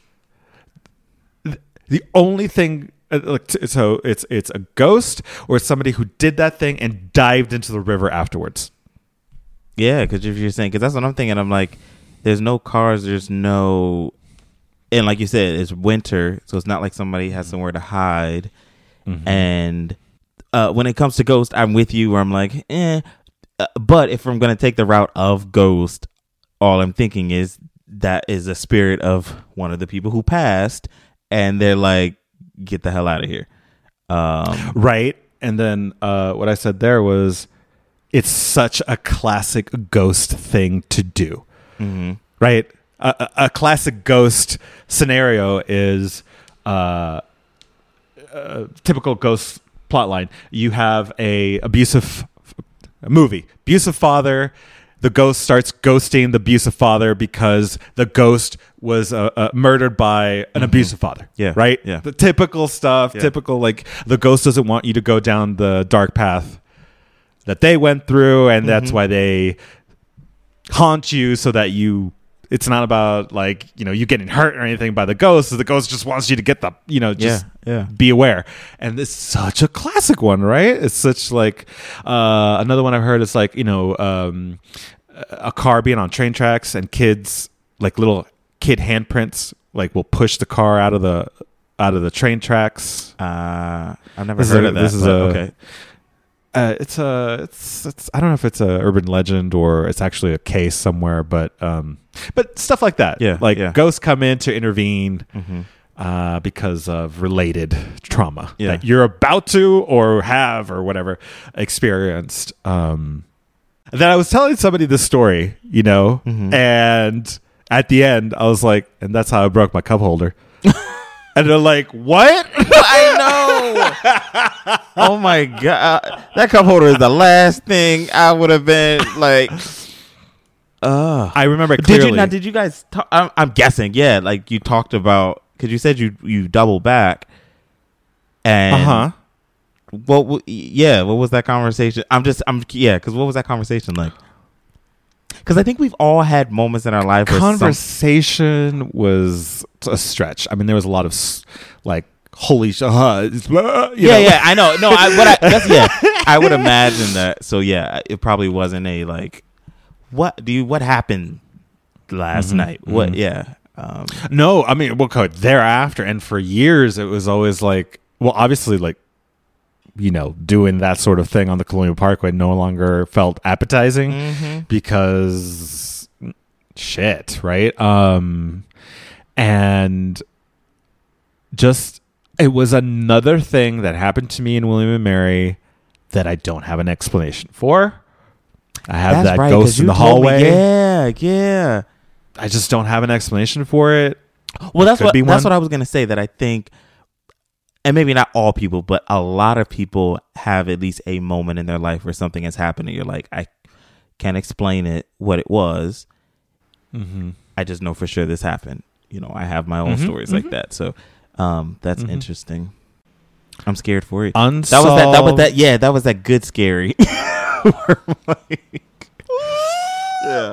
The only thing, so it's it's a ghost or it's somebody who did that thing and dived into the river afterwards. Yeah, because if you're saying, because that's what I'm thinking. I'm like, there's no cars, there's no, and like you said, it's winter, so it's not like somebody has somewhere to hide. Mm-hmm. And uh, when it comes to ghost, I'm with you where I'm like, eh. Uh, but if I'm going to take the route of ghost, all I'm thinking is that is a spirit of one of the people who passed, and they're like, get the hell out of here. Um, right. And then uh, what I said there was, it's such a classic ghost thing to do. Mm-hmm. Right. A, a, a classic ghost scenario is uh, a typical ghost plotline. You have a abusive a movie, abusive father. The ghost starts ghosting the abusive father because the ghost was uh, uh, murdered by an mm-hmm. abusive father. Yeah. Right? Yeah. The typical stuff, yeah. typical, like the ghost doesn't want you to go down the dark path that they went through, and mm-hmm. that's why they haunt you so that you, it's not about like, you know, you getting hurt or anything by the ghost. The ghost just wants you to get the, you know, just yeah, yeah. be aware. And it's such a classic one, right? It's such like, uh, another one I've heard is like, you know, um, a car being on train tracks and kids, like little kid handprints, like will push the car out of the, out of the train tracks. Uh, I've never this heard a, of that. This is a, okay. Uh, it's a, it's, it's, I don't know if it's a urban legend or it's actually a case somewhere, but, um, but stuff like that. Yeah. Like yeah. ghosts come in to intervene, mm-hmm. uh, because of related trauma yeah. that you're about to, or have, or whatever experienced. Um, then I was telling somebody this story, you know, mm-hmm. and at the end I was like, and that's how I broke my cup holder. And they're like, what? I know. Oh my God. That cup holder is the last thing I would have been like. Uh, I remember clearly. Did you, now, did you guys, talk, I'm, I'm guessing, yeah, like you talked about, because you said you, you double back. And. Uh-huh. Well, yeah, what was that conversation? I'm just, I'm, yeah, because what was that conversation like? Because I think we've all had moments in our life. Conversation some- was a stretch. I mean, there was a lot of like, holy shit. Uh, yeah, know? yeah, I know. No, I, what I, that's, yeah, I would imagine that. So yeah, it probably wasn't a like, what do you, what happened last mm-hmm, night? Mm-hmm. What, yeah. Um, no, I mean, well, thereafter and for years, it was always like, well, obviously, like, you know, doing that sort of thing on the Colonial Parkway no longer felt appetizing mm-hmm. because shit, right? Um, and just, it was another thing that happened to me in William and Mary that I don't have an explanation for. I have That's that right, ghost in the hallway. Me, yeah, yeah. I just don't have an explanation for it. Well, that's what that's what I was going to say, that I think, and maybe not all people, but a lot of people have at least a moment in their life where something has happened and you're like, I can't explain it, what it was. Mm-hmm. I just know for sure this happened. You know, I have my own mm-hmm, stories mm-hmm. like that. So um, that's mm-hmm. interesting. I'm scared for you. Unsolved. That was that, that was that. Yeah, that was that good scary. like, yeah.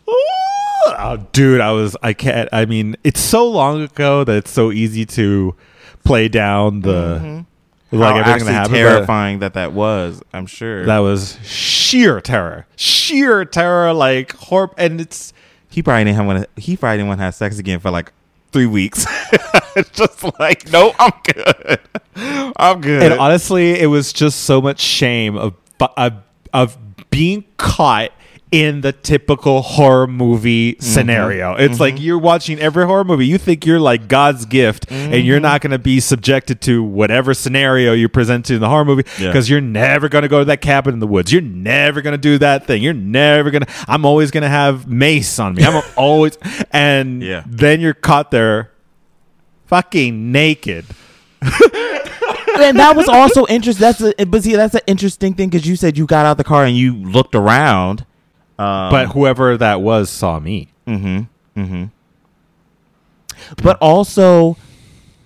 Oh, dude, I was, I can't, I mean, it's so long ago that it's so easy to play down the mm-hmm. like How everything that happened. Terrifying that that was, I'm sure. That was sheer terror, sheer terror, like horror. And it's he probably didn't want to. He probably didn't want to have sex again for like three weeks. It's just like, no, I'm good. I'm good. And honestly, it was just so much shame of of, of being caught in the typical horror movie mm-hmm. scenario. It's mm-hmm. like you're watching every horror movie. You think you're like God's gift mm-hmm. and you're not going to be subjected to whatever scenario you present to in the horror movie because yeah. you're never going to go to that cabin in the woods. You're never going to do that thing. You're never going to, I'm always going to have mace on me. I'm always, and yeah. then you're caught there fucking naked. And that was also interesting. That's a, but see, that's an interesting thing because you said you got out of the car and you looked around. Um, but whoever that was saw me. Mm-hmm. Mm-hmm. But also,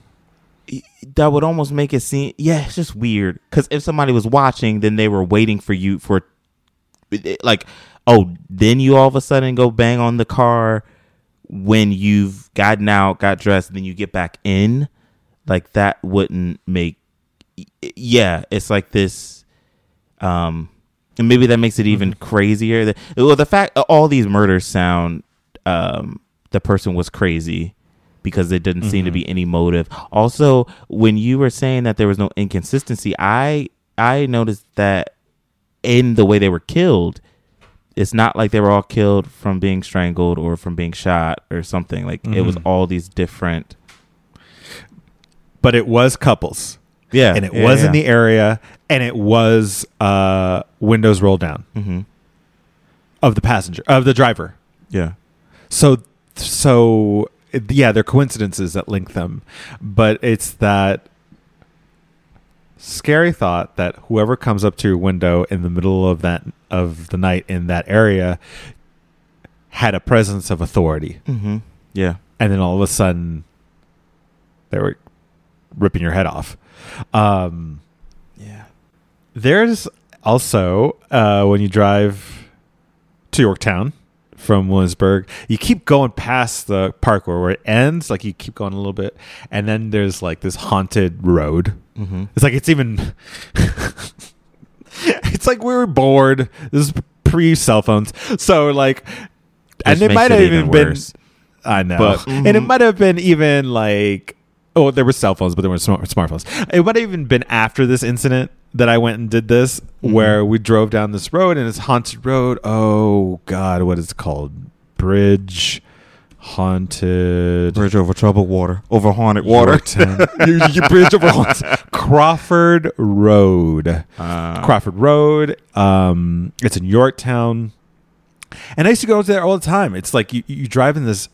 that would almost make it seem, yeah, it's just weird. Because if somebody was watching, then they were waiting for you for, like, oh, then you all of a sudden go bang on the car when you've gotten out, got dressed, then you get back in. Like, that wouldn't make, yeah, it's like this, um, and maybe that makes it even mm-hmm. crazier. Well, the fact, all these murders sound, um, the person was crazy. Because there didn't mm-hmm. seem to be any motive. Also, when you were saying that there was no inconsistency, I I noticed that in the way they were killed, it's not like they were all killed from being strangled or from being shot or something. Like mm-hmm. it was all these different. But it was couples. Yeah. And it yeah, was yeah. in the area, and it was uh, windows rolled down mm-hmm. of the passenger, of the driver. Yeah. So, so... yeah, they're coincidences that link them, but it's that scary thought that whoever comes up to your window in the middle of that of the night in that area had a presence of authority. Mm-hmm. Yeah, and then all of a sudden they were ripping your head off. Um, yeah, there's also uh, when you drive to Yorktown from Williamsburg, you keep going past the park where it ends, like you keep going a little bit, and then there's like this haunted road. Mm-hmm. It's like it's even it's like we were bored. This is pre cell phones, so like Which and it might have even, even been worse. I know but, mm-hmm. and it might have been even like oh there were cell phones but there were smart, smartphones. It might have even been after this incident that I went and did this, mm-hmm. where we drove down this road, and it's haunted road. Oh God, what is it called? Bridge, haunted, bridge over troubled water, over haunted water. you, you bridge over haunted. Crawford Road, uh. Crawford Road. Um, it's in Yorktown, and I used to go there all the time. It's like you you drive in this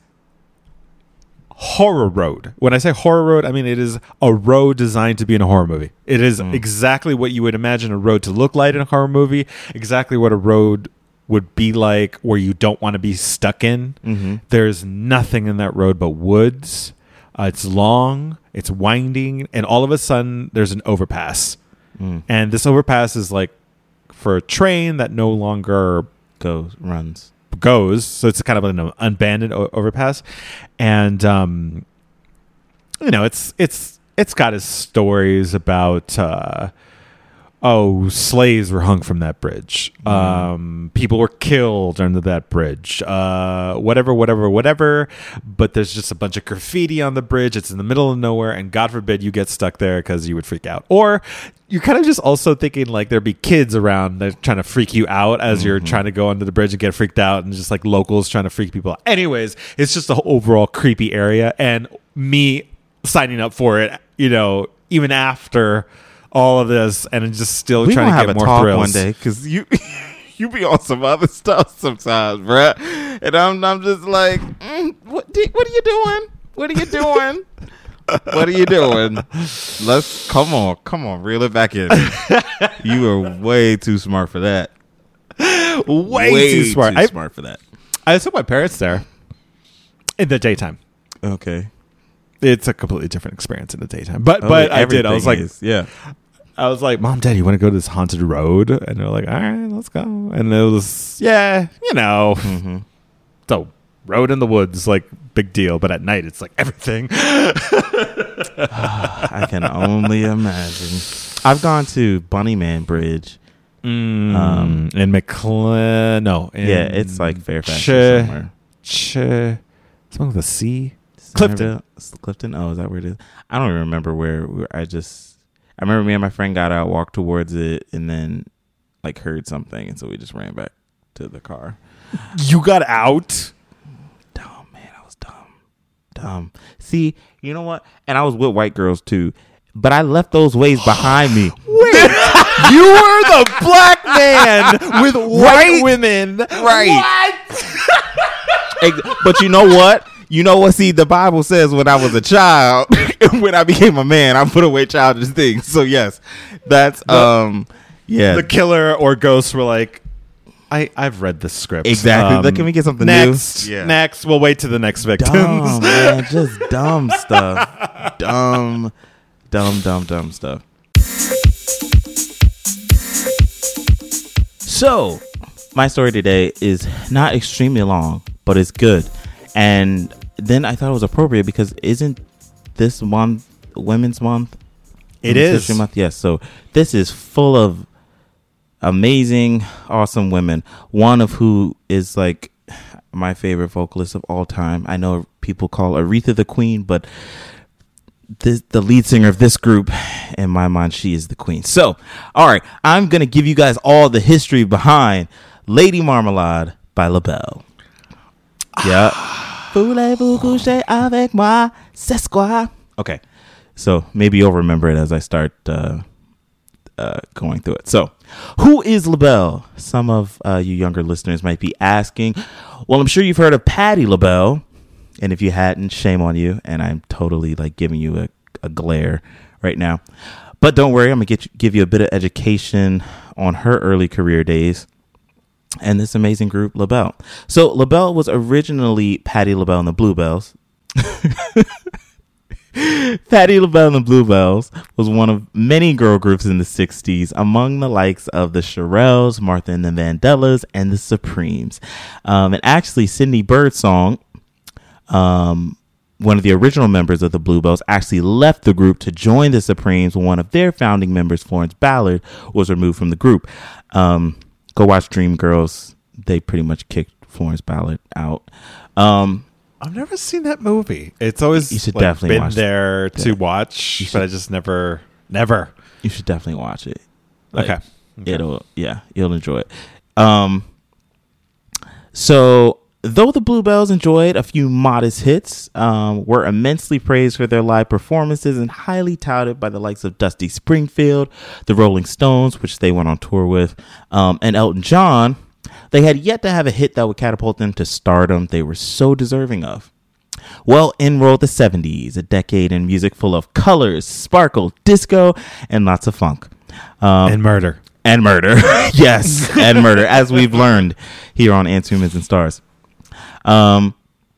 horror road. When I say horror road, I mean it is a road designed to be in a horror movie. It is mm. exactly what you would imagine a road to look like in a horror movie, exactly what a road would be like where you don't want to be stuck in. Mm-hmm. There's nothing in that road but woods. Uh, it's long, it's winding, and all of a sudden there's an overpass. Mm. And this overpass is like for a train that no longer goes, runs. goes, so it's kind of an abandoned o- overpass, and um you know it's it's it's got his stories about uh oh slaves were hung from that bridge, mm. um people were killed under that bridge, uh whatever whatever whatever but there's just a bunch of graffiti on the bridge. It's in the middle of nowhere, and God forbid you get stuck there because you would freak out. Or you're kind of just also thinking like there'd be kids around that trying to freak you out as mm-hmm. you're trying to go under the bridge and get freaked out, and just like locals trying to freak people out. Anyways, it's just an overall creepy area, and me signing up for it, you know, even after all of this, and just still we trying to get have more a talk thrills one day, because you you be on some other stuff sometimes, bruh. And I'm I'm just like, mm, what do, what are you doing? What are you doing? What are you doing? Let's come on, come on, reel it back in. You are way too smart for that. Way, way too smart. Too I, smart for that. I took my parents there in the daytime. Okay, it's a completely different experience in the daytime. But oh, but I did. I was like, is, yeah. I was like, Mom, Dad, you want to go to this haunted road? And they're like, all right, let's go. And it was, yeah, you know, mm-hmm. so road in the woods, like big deal. But at night, it's like everything. I can only imagine. I've gone to Bunnyman Bridge. Mm, um, in McLean. No. In yeah, it's like Fairfax Ch- or somewhere. Ch- something with a C? Clifton. Clifton? Oh, is that where it is? I don't even remember where we were. I just, I remember me and my friend got out, walked towards it, and then like heard something. And so we just ran back to the car. You got out? Dumb, man. I was dumb. Dumb. See, you know what? And I was with white girls too. But I left those ways behind me. Wait, you were the black man with white right? women. Right. What? But you know what? You know what? See, the Bible says when I was a child, when I became a man, I put away childish things. So yes, that's the, um, yeah. The killer or ghosts were like, I I've read the script exactly. Um, Can we get something next, new? Yeah. Next, we'll wait to the next victims. Dumb, man, just dumb stuff. Dumb Dumb, dumb, dumb stuff. So, my story today is not extremely long, but it's good. And then I thought it was appropriate because isn't this month Women's Month? It Women's is. History Month? Yes. So, this is full of amazing, awesome women. One of who is like my favorite vocalist of all time. I know people call Aretha the queen, but this, the lead singer of this group, in my mind, she is the queen. So, all right, I'm going to give you guys all the history behind Lady Marmalade by LaBelle. Yeah. Voulez-vous coucher avec moi, c'est quoi? Okay, so maybe you'll remember it as I start uh, uh, going through it. So, who is LaBelle? Some of uh, you younger listeners might be asking. Well, I'm sure you've heard of Patti LaBelle. And if you hadn't, shame on you. And I'm totally like giving you a, a glare right now. But don't worry, I'm going to give you a bit of education on her early career days and this amazing group, LaBelle. So LaBelle was originally Patti LaBelle and the Bluebells. Patti LaBelle and the Bluebells was one of many girl groups in the sixties, among the likes of the Shirelles, Martha and the Vandellas, and the Supremes. Um, and actually, Sydney Birdsong, Um, one of the original members of the Bluebells, actually left the group to join the Supremes when one of their founding members, Florence Ballard, was removed from the group. Um, go watch Dreamgirls. They pretty much kicked Florence Ballard out. Um, I've never seen that movie. It's always you should like, definitely been watch there it. to Yeah. watch, should- but I just never, never. you should definitely watch it. Like, Okay. Okay. It'll, yeah, you'll enjoy it. Um, so though the Bluebells enjoyed a few modest hits, um, were immensely praised for their live performances and highly touted by the likes of Dusty Springfield, the Rolling Stones, which they went on tour with, um, and Elton John, they had yet to have a hit that would catapult them to stardom they were so deserving of. Well, in rolled the seventies, a decade in music full of colors, sparkle, disco, and lots of funk. Um, And murder. and murder. Yes, and murder, as we've learned here on Ants, Humans, and Stars. Um,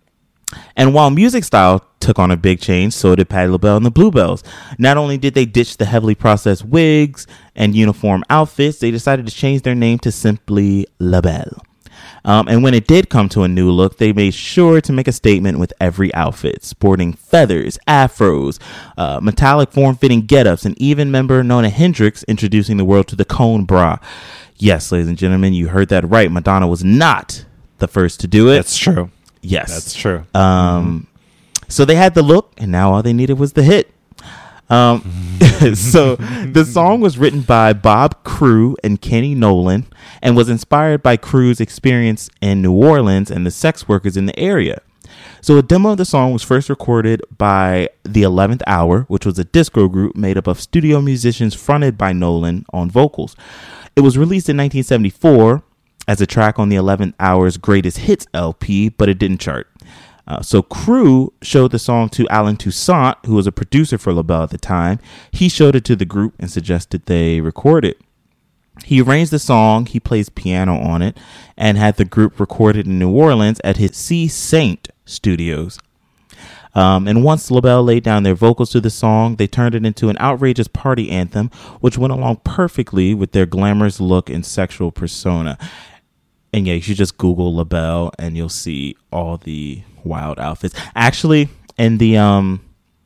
and while music style took on a big change, so did Patti LaBelle and the Bluebells. Not only did they ditch the heavily processed wigs and uniform outfits, they decided to change their name to simply LaBelle. Um, and when it did come to a new look, they made sure to make a statement with every outfit, sporting feathers, afros, uh, metallic form-fitting getups, and even member Nona Hendrix introducing the world to the cone bra. Yes, ladies and gentlemen, you heard that right. Madonna was not the first to do it. That's true. Yes. That's true. Um, so they had the look, and now all they needed was the hit. Um, so the song was written by Bob Crewe and Kenny Nolan and was inspired by Crewe's experience in New Orleans and the sex workers in the area. So a demo of the song was first recorded by The eleventh Hour, which was a disco group made up of studio musicians fronted by Nolan on vocals. It was released in nineteen seventy-four as a track on the eleventh Hour's Greatest Hits L P, but it didn't chart. Uh, so Crewe showed the song to Alan Toussaint, who was a producer for LaBelle at the time. He showed it to the group and suggested they record it. He arranged the song, he plays piano on it, and had the group recorded in New Orleans at his C. Saint Studios. Um, and once LaBelle laid down their vocals to the song, they turned it into an outrageous party anthem, which went along perfectly with their glamorous look and sexual persona. And yeah, you should just Google LaBelle and you'll see all the wild outfits. Actually, in the um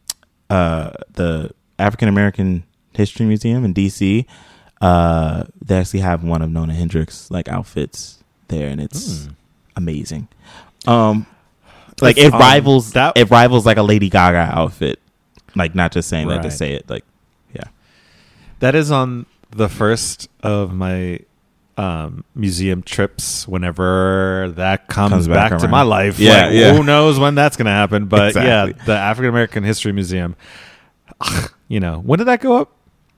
uh the African American History Museum in D C, uh they actually have one of Nona Hendrix like outfits there, and it's mm. amazing. Um like That's, it rivals um, that- it rivals like a Lady Gaga outfit. Like, not just saying right. that to say it. Like, yeah. That is on the first of my um museum trips whenever that comes, comes back, back to my life. Yeah, like, yeah. Who knows when that's gonna happen, but exactly. yeah, the African American History Museum, you know, when did that go up?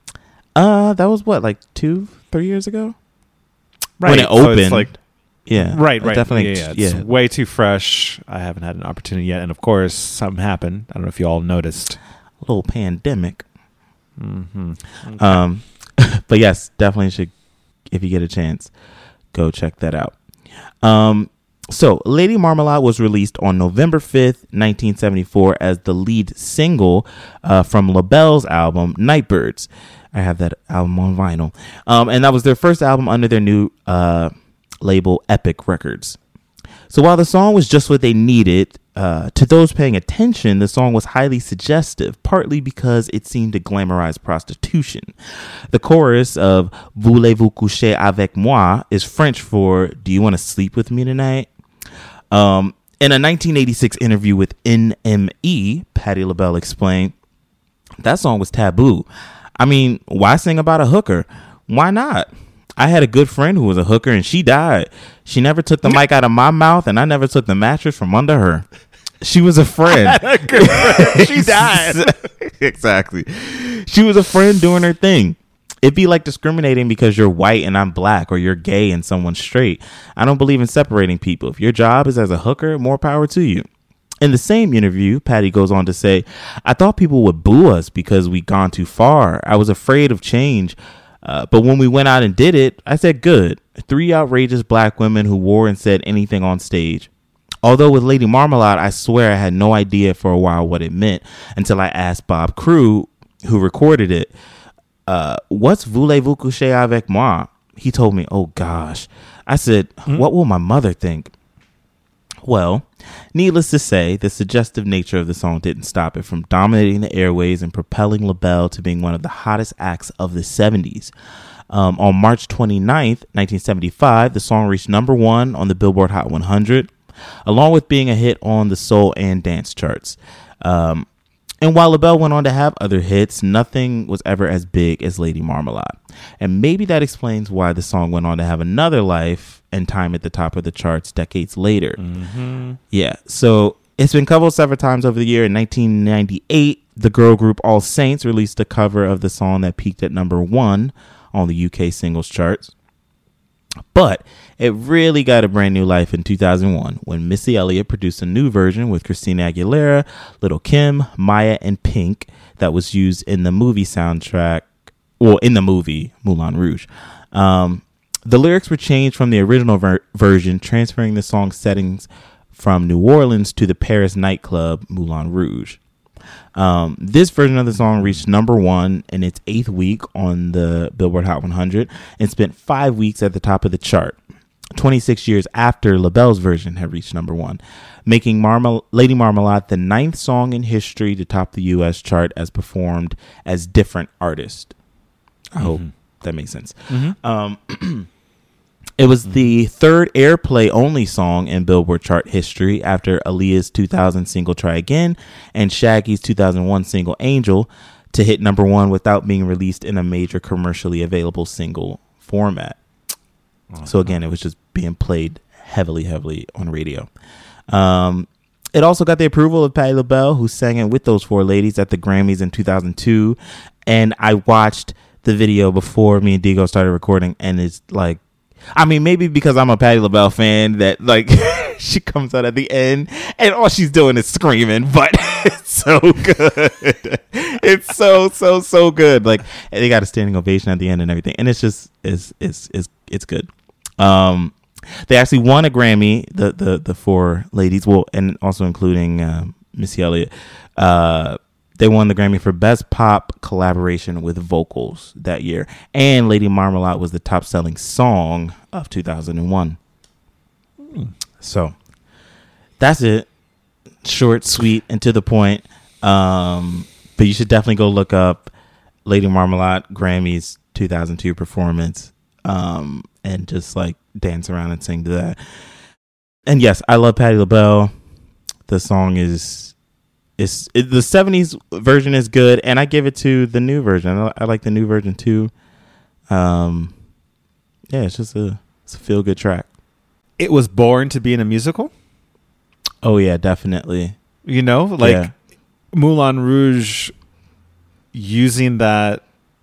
Uh that was what, like two three years ago, right? When it opened. So it's like, yeah, right right definitely. Yeah, yeah. It's yeah. way too fresh. I haven't had an opportunity yet, and of course something happened. I don't know if you all noticed. A little pandemic. Mm-hmm. Okay. um but yes, definitely should, if you get a chance, go check that out. Um, So, Lady Marmalade was released on November fifth, nineteen seventy-four as the lead single uh, from LaBelle's album, Nightbirds. I have that album on vinyl. Um, and that was their first album under their new uh, label, Epic Records. So while the song was just what they needed, uh, to those paying attention, the song was highly suggestive, partly because it seemed to glamorize prostitution. The chorus of Voulez-vous coucher avec moi is French for, do you want to sleep with me tonight? Um, in a nineteen eighty-six interview with N M E, Patti LaBelle explained, that song was taboo. I mean, why sing about a hooker? Why not? I had a good friend who was a hooker and she died. She never took the mic out of my mouth and I never took the mattress from under her. She was a friend. I had a good friend. She died. Exactly. She was a friend doing her thing. It'd be like discriminating because you're white and I'm black, or you're gay and someone's straight. I don't believe in separating people. If your job is as a hooker, more power to you. In the same interview, Patti goes on to say, I thought people would boo us because we'd gone too far. I was afraid of change. Uh, but when we went out and did it, I said, good. Three outrageous black women who wore and said anything on stage. Although with Lady Marmalade, I swear I had no idea for a while what it meant until I asked Bob Crew, who recorded it, uh, what's Voulez-vous coucher avec moi? He told me, oh gosh. I said, hmm? What will my mother think? Well, needless to say, the suggestive nature of the song didn't stop it from dominating the airways and propelling LaBelle to being one of the hottest acts of the seventies. Um, on March twenty-ninth, nineteen seventy-five, the song reached number one on the Billboard Hot one hundred, along with being a hit on the soul and dance charts. Um, and while LaBelle went on to have other hits, nothing was ever as big as Lady Marmalade. And maybe that explains why the song went on to have another life and time at the top of the charts decades later. Mm-hmm. Yeah, so it's been covered several times over the year. In nineteen ninety-eight, the girl group All Saints released a cover of the song that peaked at number one on the U K singles charts. But it really got a brand new life in two thousand one when Missy Elliott produced a new version with Christina Aguilera, Lil' Kim, Maya, and Pink that was used in the movie soundtrack, well, in the movie Moulin Rouge. Um, the lyrics were changed from the original ver- version, transferring the song's settings from New Orleans to the Paris nightclub Moulin Rouge. Um, this version of the song reached number one in its eighth week on the Billboard Hot one hundred and spent five weeks at the top of the chart, twenty-six years after LaBelle's version had reached number one, making Marmal- Lady Marmalade the ninth song in history to top the U S chart as performed as different artist. I mm-hmm. hope that makes sense. Mm-hmm. Um, it was the third airplay only song in Billboard chart history after Aaliyah's two thousand single Try Again and Shaggy's two thousand one single Angel to hit number one without being released in a major commercially available single format. Awesome. So again, it was just being played heavily, heavily on radio. Um, it also got the approval of Patti LaBelle, who sang it with those four ladies at the Grammys in two thousand two. And I watched the video before me and Digo started recording, and it's like, I mean, maybe because I'm a Patti LaBelle fan that like she comes out at the end and all she's doing is screaming, but it's so good. It's so, so, so good. Like they got a standing ovation at the end and everything. And it's just, it's, it's, it's, it's good. Um, they actually won a Grammy, the, the, the four ladies, well, and also including um, Missy Elliott. Uh, They won the Grammy for Best Pop Collaboration with Vocals that year. And Lady Marmalade was the top-selling song of two thousand one. Mm. So, that's it. Short, sweet, and to the point. Um, but you should definitely go look up Lady Marmalade Grammys two thousand two performance um, and just, like, dance around and sing to that. And, yes, I love Patti LaBelle. The song is... It's it, the seventies version is good, and I give it to the new version. I, I like the new version too. Um, yeah, it's just a it's a feel good track. It was born to be in a musical. Oh yeah, definitely. You know, like yeah. Moulin Rouge, using that.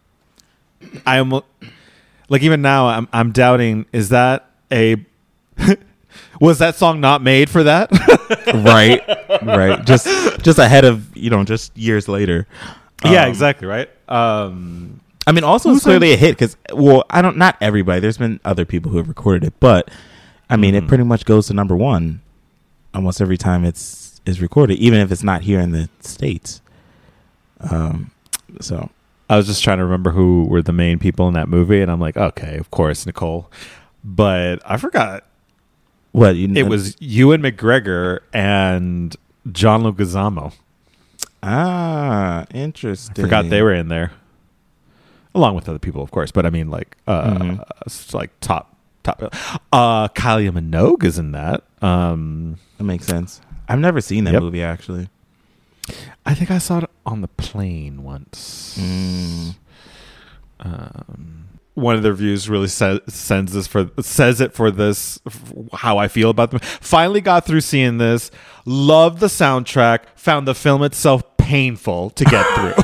I am like even now I'm I'm doubting, is that a was that song not made for that? Right, right. Just, just ahead of, you know, just years later. Yeah, um, exactly. Right. Um, I mean, also it's clearly a hit because, well, I don't, not everybody. There's been other people who have recorded it, but I mean, Mm-hmm. it pretty much goes to number one almost every time it's is recorded, even if it's not here in the States. Um, so I was just trying to remember who were the main people in that movie, and I'm like, okay, of course, Nicole. But I forgot. what you, It was Ewan McGregor and John Leguizamo. ah I interesting. forgot they were in there, along with other people, of course. But I mean, like, uh, Mhm. it's like top, top. Uh, Kylie Minogue is in that. Um, That makes sense. I've never seen that Yep. movie actually. I think I saw it on the plane once. Mm. Um, one of the reviews really says sends this for says it for this f- how I feel about them. Finally got through seeing this. Loved the soundtrack. Found the film itself painful to get through.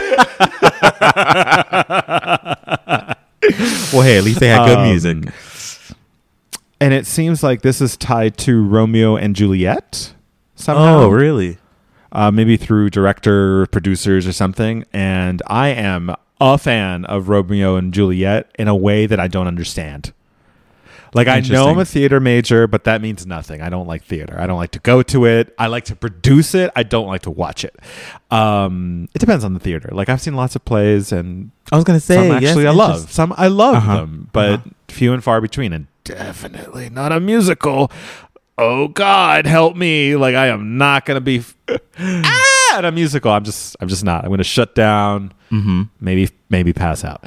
Well, hey, at least they had good Um, music. And it seems like this is tied to Romeo and Juliet somehow. Oh, really? Uh, maybe through director, producers, or something. And I am a fan of Romeo and Juliet in a way that I don't understand. Like, I know I'm Interesting. a theater major, but that means nothing. I don't like theater. I don't like to go to it. I like to produce it. I don't like to watch it. Um, it depends on the theater. Like, I've seen lots of plays, and I was gonna say some yes, actually I interest- love. Some I love Uh-huh. them, but Uh-huh. few and far between, and definitely not a musical. Oh God, help me! Like, I am not gonna be ah, at a musical. I'm just, I'm just not. I'm gonna shut down. Mm-hmm. Maybe, maybe pass out.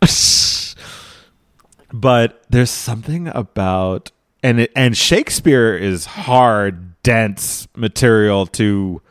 But there's something about and it, and Shakespeare is hard, dense material to,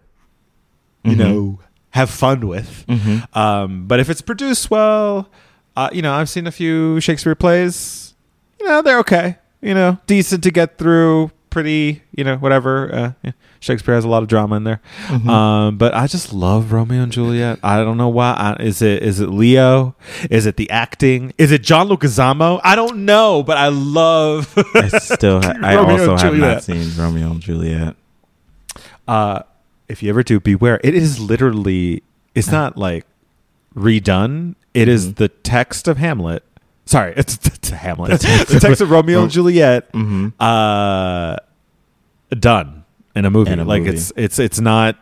you Mhm. know, have fun with. Mm-hmm. Um, but if it's produced well, uh, you know, I've seen a few Shakespeare plays. You know, they're okay. You know, decent to get through. Pretty, you know, whatever. Uh, yeah. Shakespeare has a lot of drama in there. Mhm. Um, but I just love Romeo and Juliet. I don't know why. I, is it is it Leo? Is it the acting? Is it John Leguizamo? I don't know, but I love. I still, ha- I Romeo also and have not Juliet. seen Romeo and Juliet. Uh, if you ever do, beware. It is literally. It's not like redone. It is Mhm. the text of Hamlet. Sorry, it's, it's Hamlet. the text of Romeo and Juliet. Mm-hmm. Uh, done in a movie. In a like movie. it's it's it's not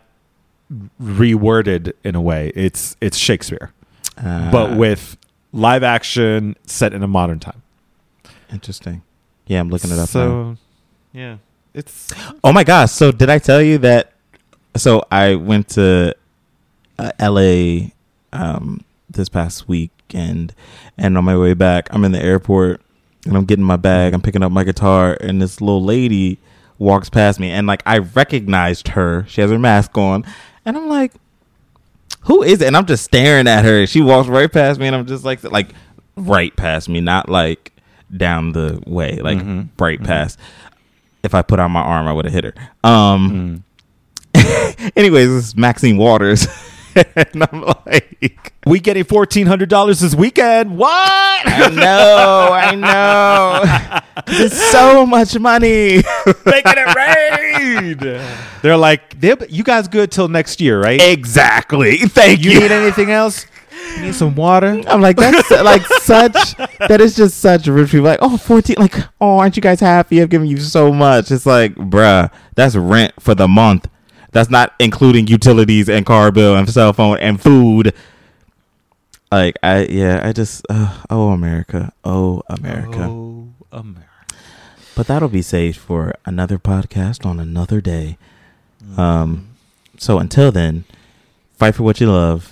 reworded in a way. It's it's Shakespeare, Uh, but with live action set in a modern time. interesting. Yeah, I'm looking it up. So, now. yeah, it's Oh my gosh! So did I tell you that? So I went to uh, L A um, this past weekend, and on my way back, I'm in the airport, and I'm getting my bag. I'm picking up my guitar, and this little lady walks past me, and like I recognized her. She has her mask on, and I'm like, "Who is it?" And I'm just staring at her. She walks right past me, and I'm just like, like right past me, not like down the way, like Mhm. right Mhm. past. If I put out my arm, I would have hit her. Um. mm. Anyways, this is Maxine Waters. And I'm like, we getting fourteen hundred dollars this weekend. What? I know, I know. It's so much money. Making it rain. They're like, they're, you guys good till next year, right? Exactly. Thank You you. need anything else? You need some water? I'm like, that's like such, that is just such rich people. Like, oh, fourteen, like, oh, aren't you guys happy? I've given you so much. It's like, bruh, that's rent for the month. That's not including utilities and car bill and cell phone and food. Like, I, yeah, I just, uh, oh, America. Oh, America. Oh, America. But that'll be saved for another podcast on another day. Um, so until then, fight for what you love.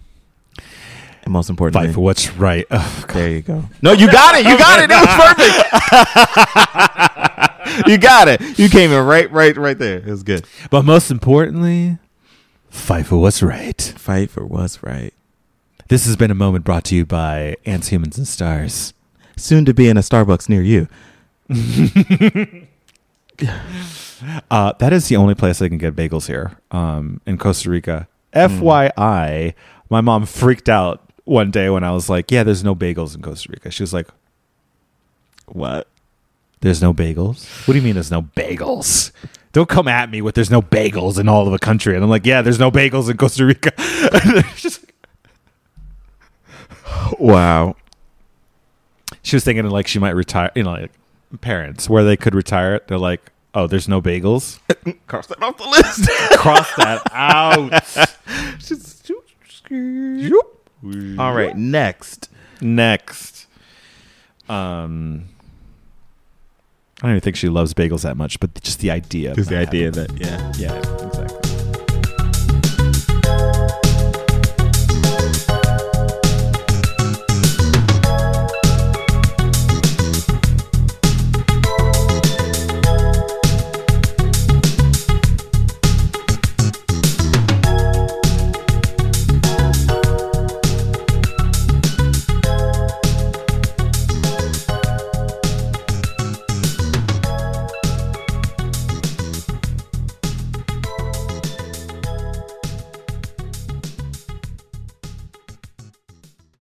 And most importantly, Fight for what's right. Oh, God. there you go. No, you got it. You got it. That was perfect. You got it. You came in right, right, right there. It was good. But most importantly, fight for what's right. Fight for what's right. This has been a moment brought to you by Ants, Humans, and Stars. Soon to be in a Starbucks near you. Uh, that is the only place I can get bagels here um, in Costa Rica. F Y I, my mom freaked out one day when I was like, yeah, there's no bagels in Costa Rica. She was like, What? there's no bagels? What do you mean there's no bagels? Don't come at me with there's no bagels in all of the country. And I'm like, yeah, there's no bagels in Costa Rica. Just, Wow. she was thinking like she might retire, you know, like parents where they could retire. They're like, oh, there's no bagels. Cross that off the list. Cross that out. All right, next. Next. Um, I don't even think she loves bagels that much, but just the idea. Of Just the that idea happening. that, yeah. Yeah.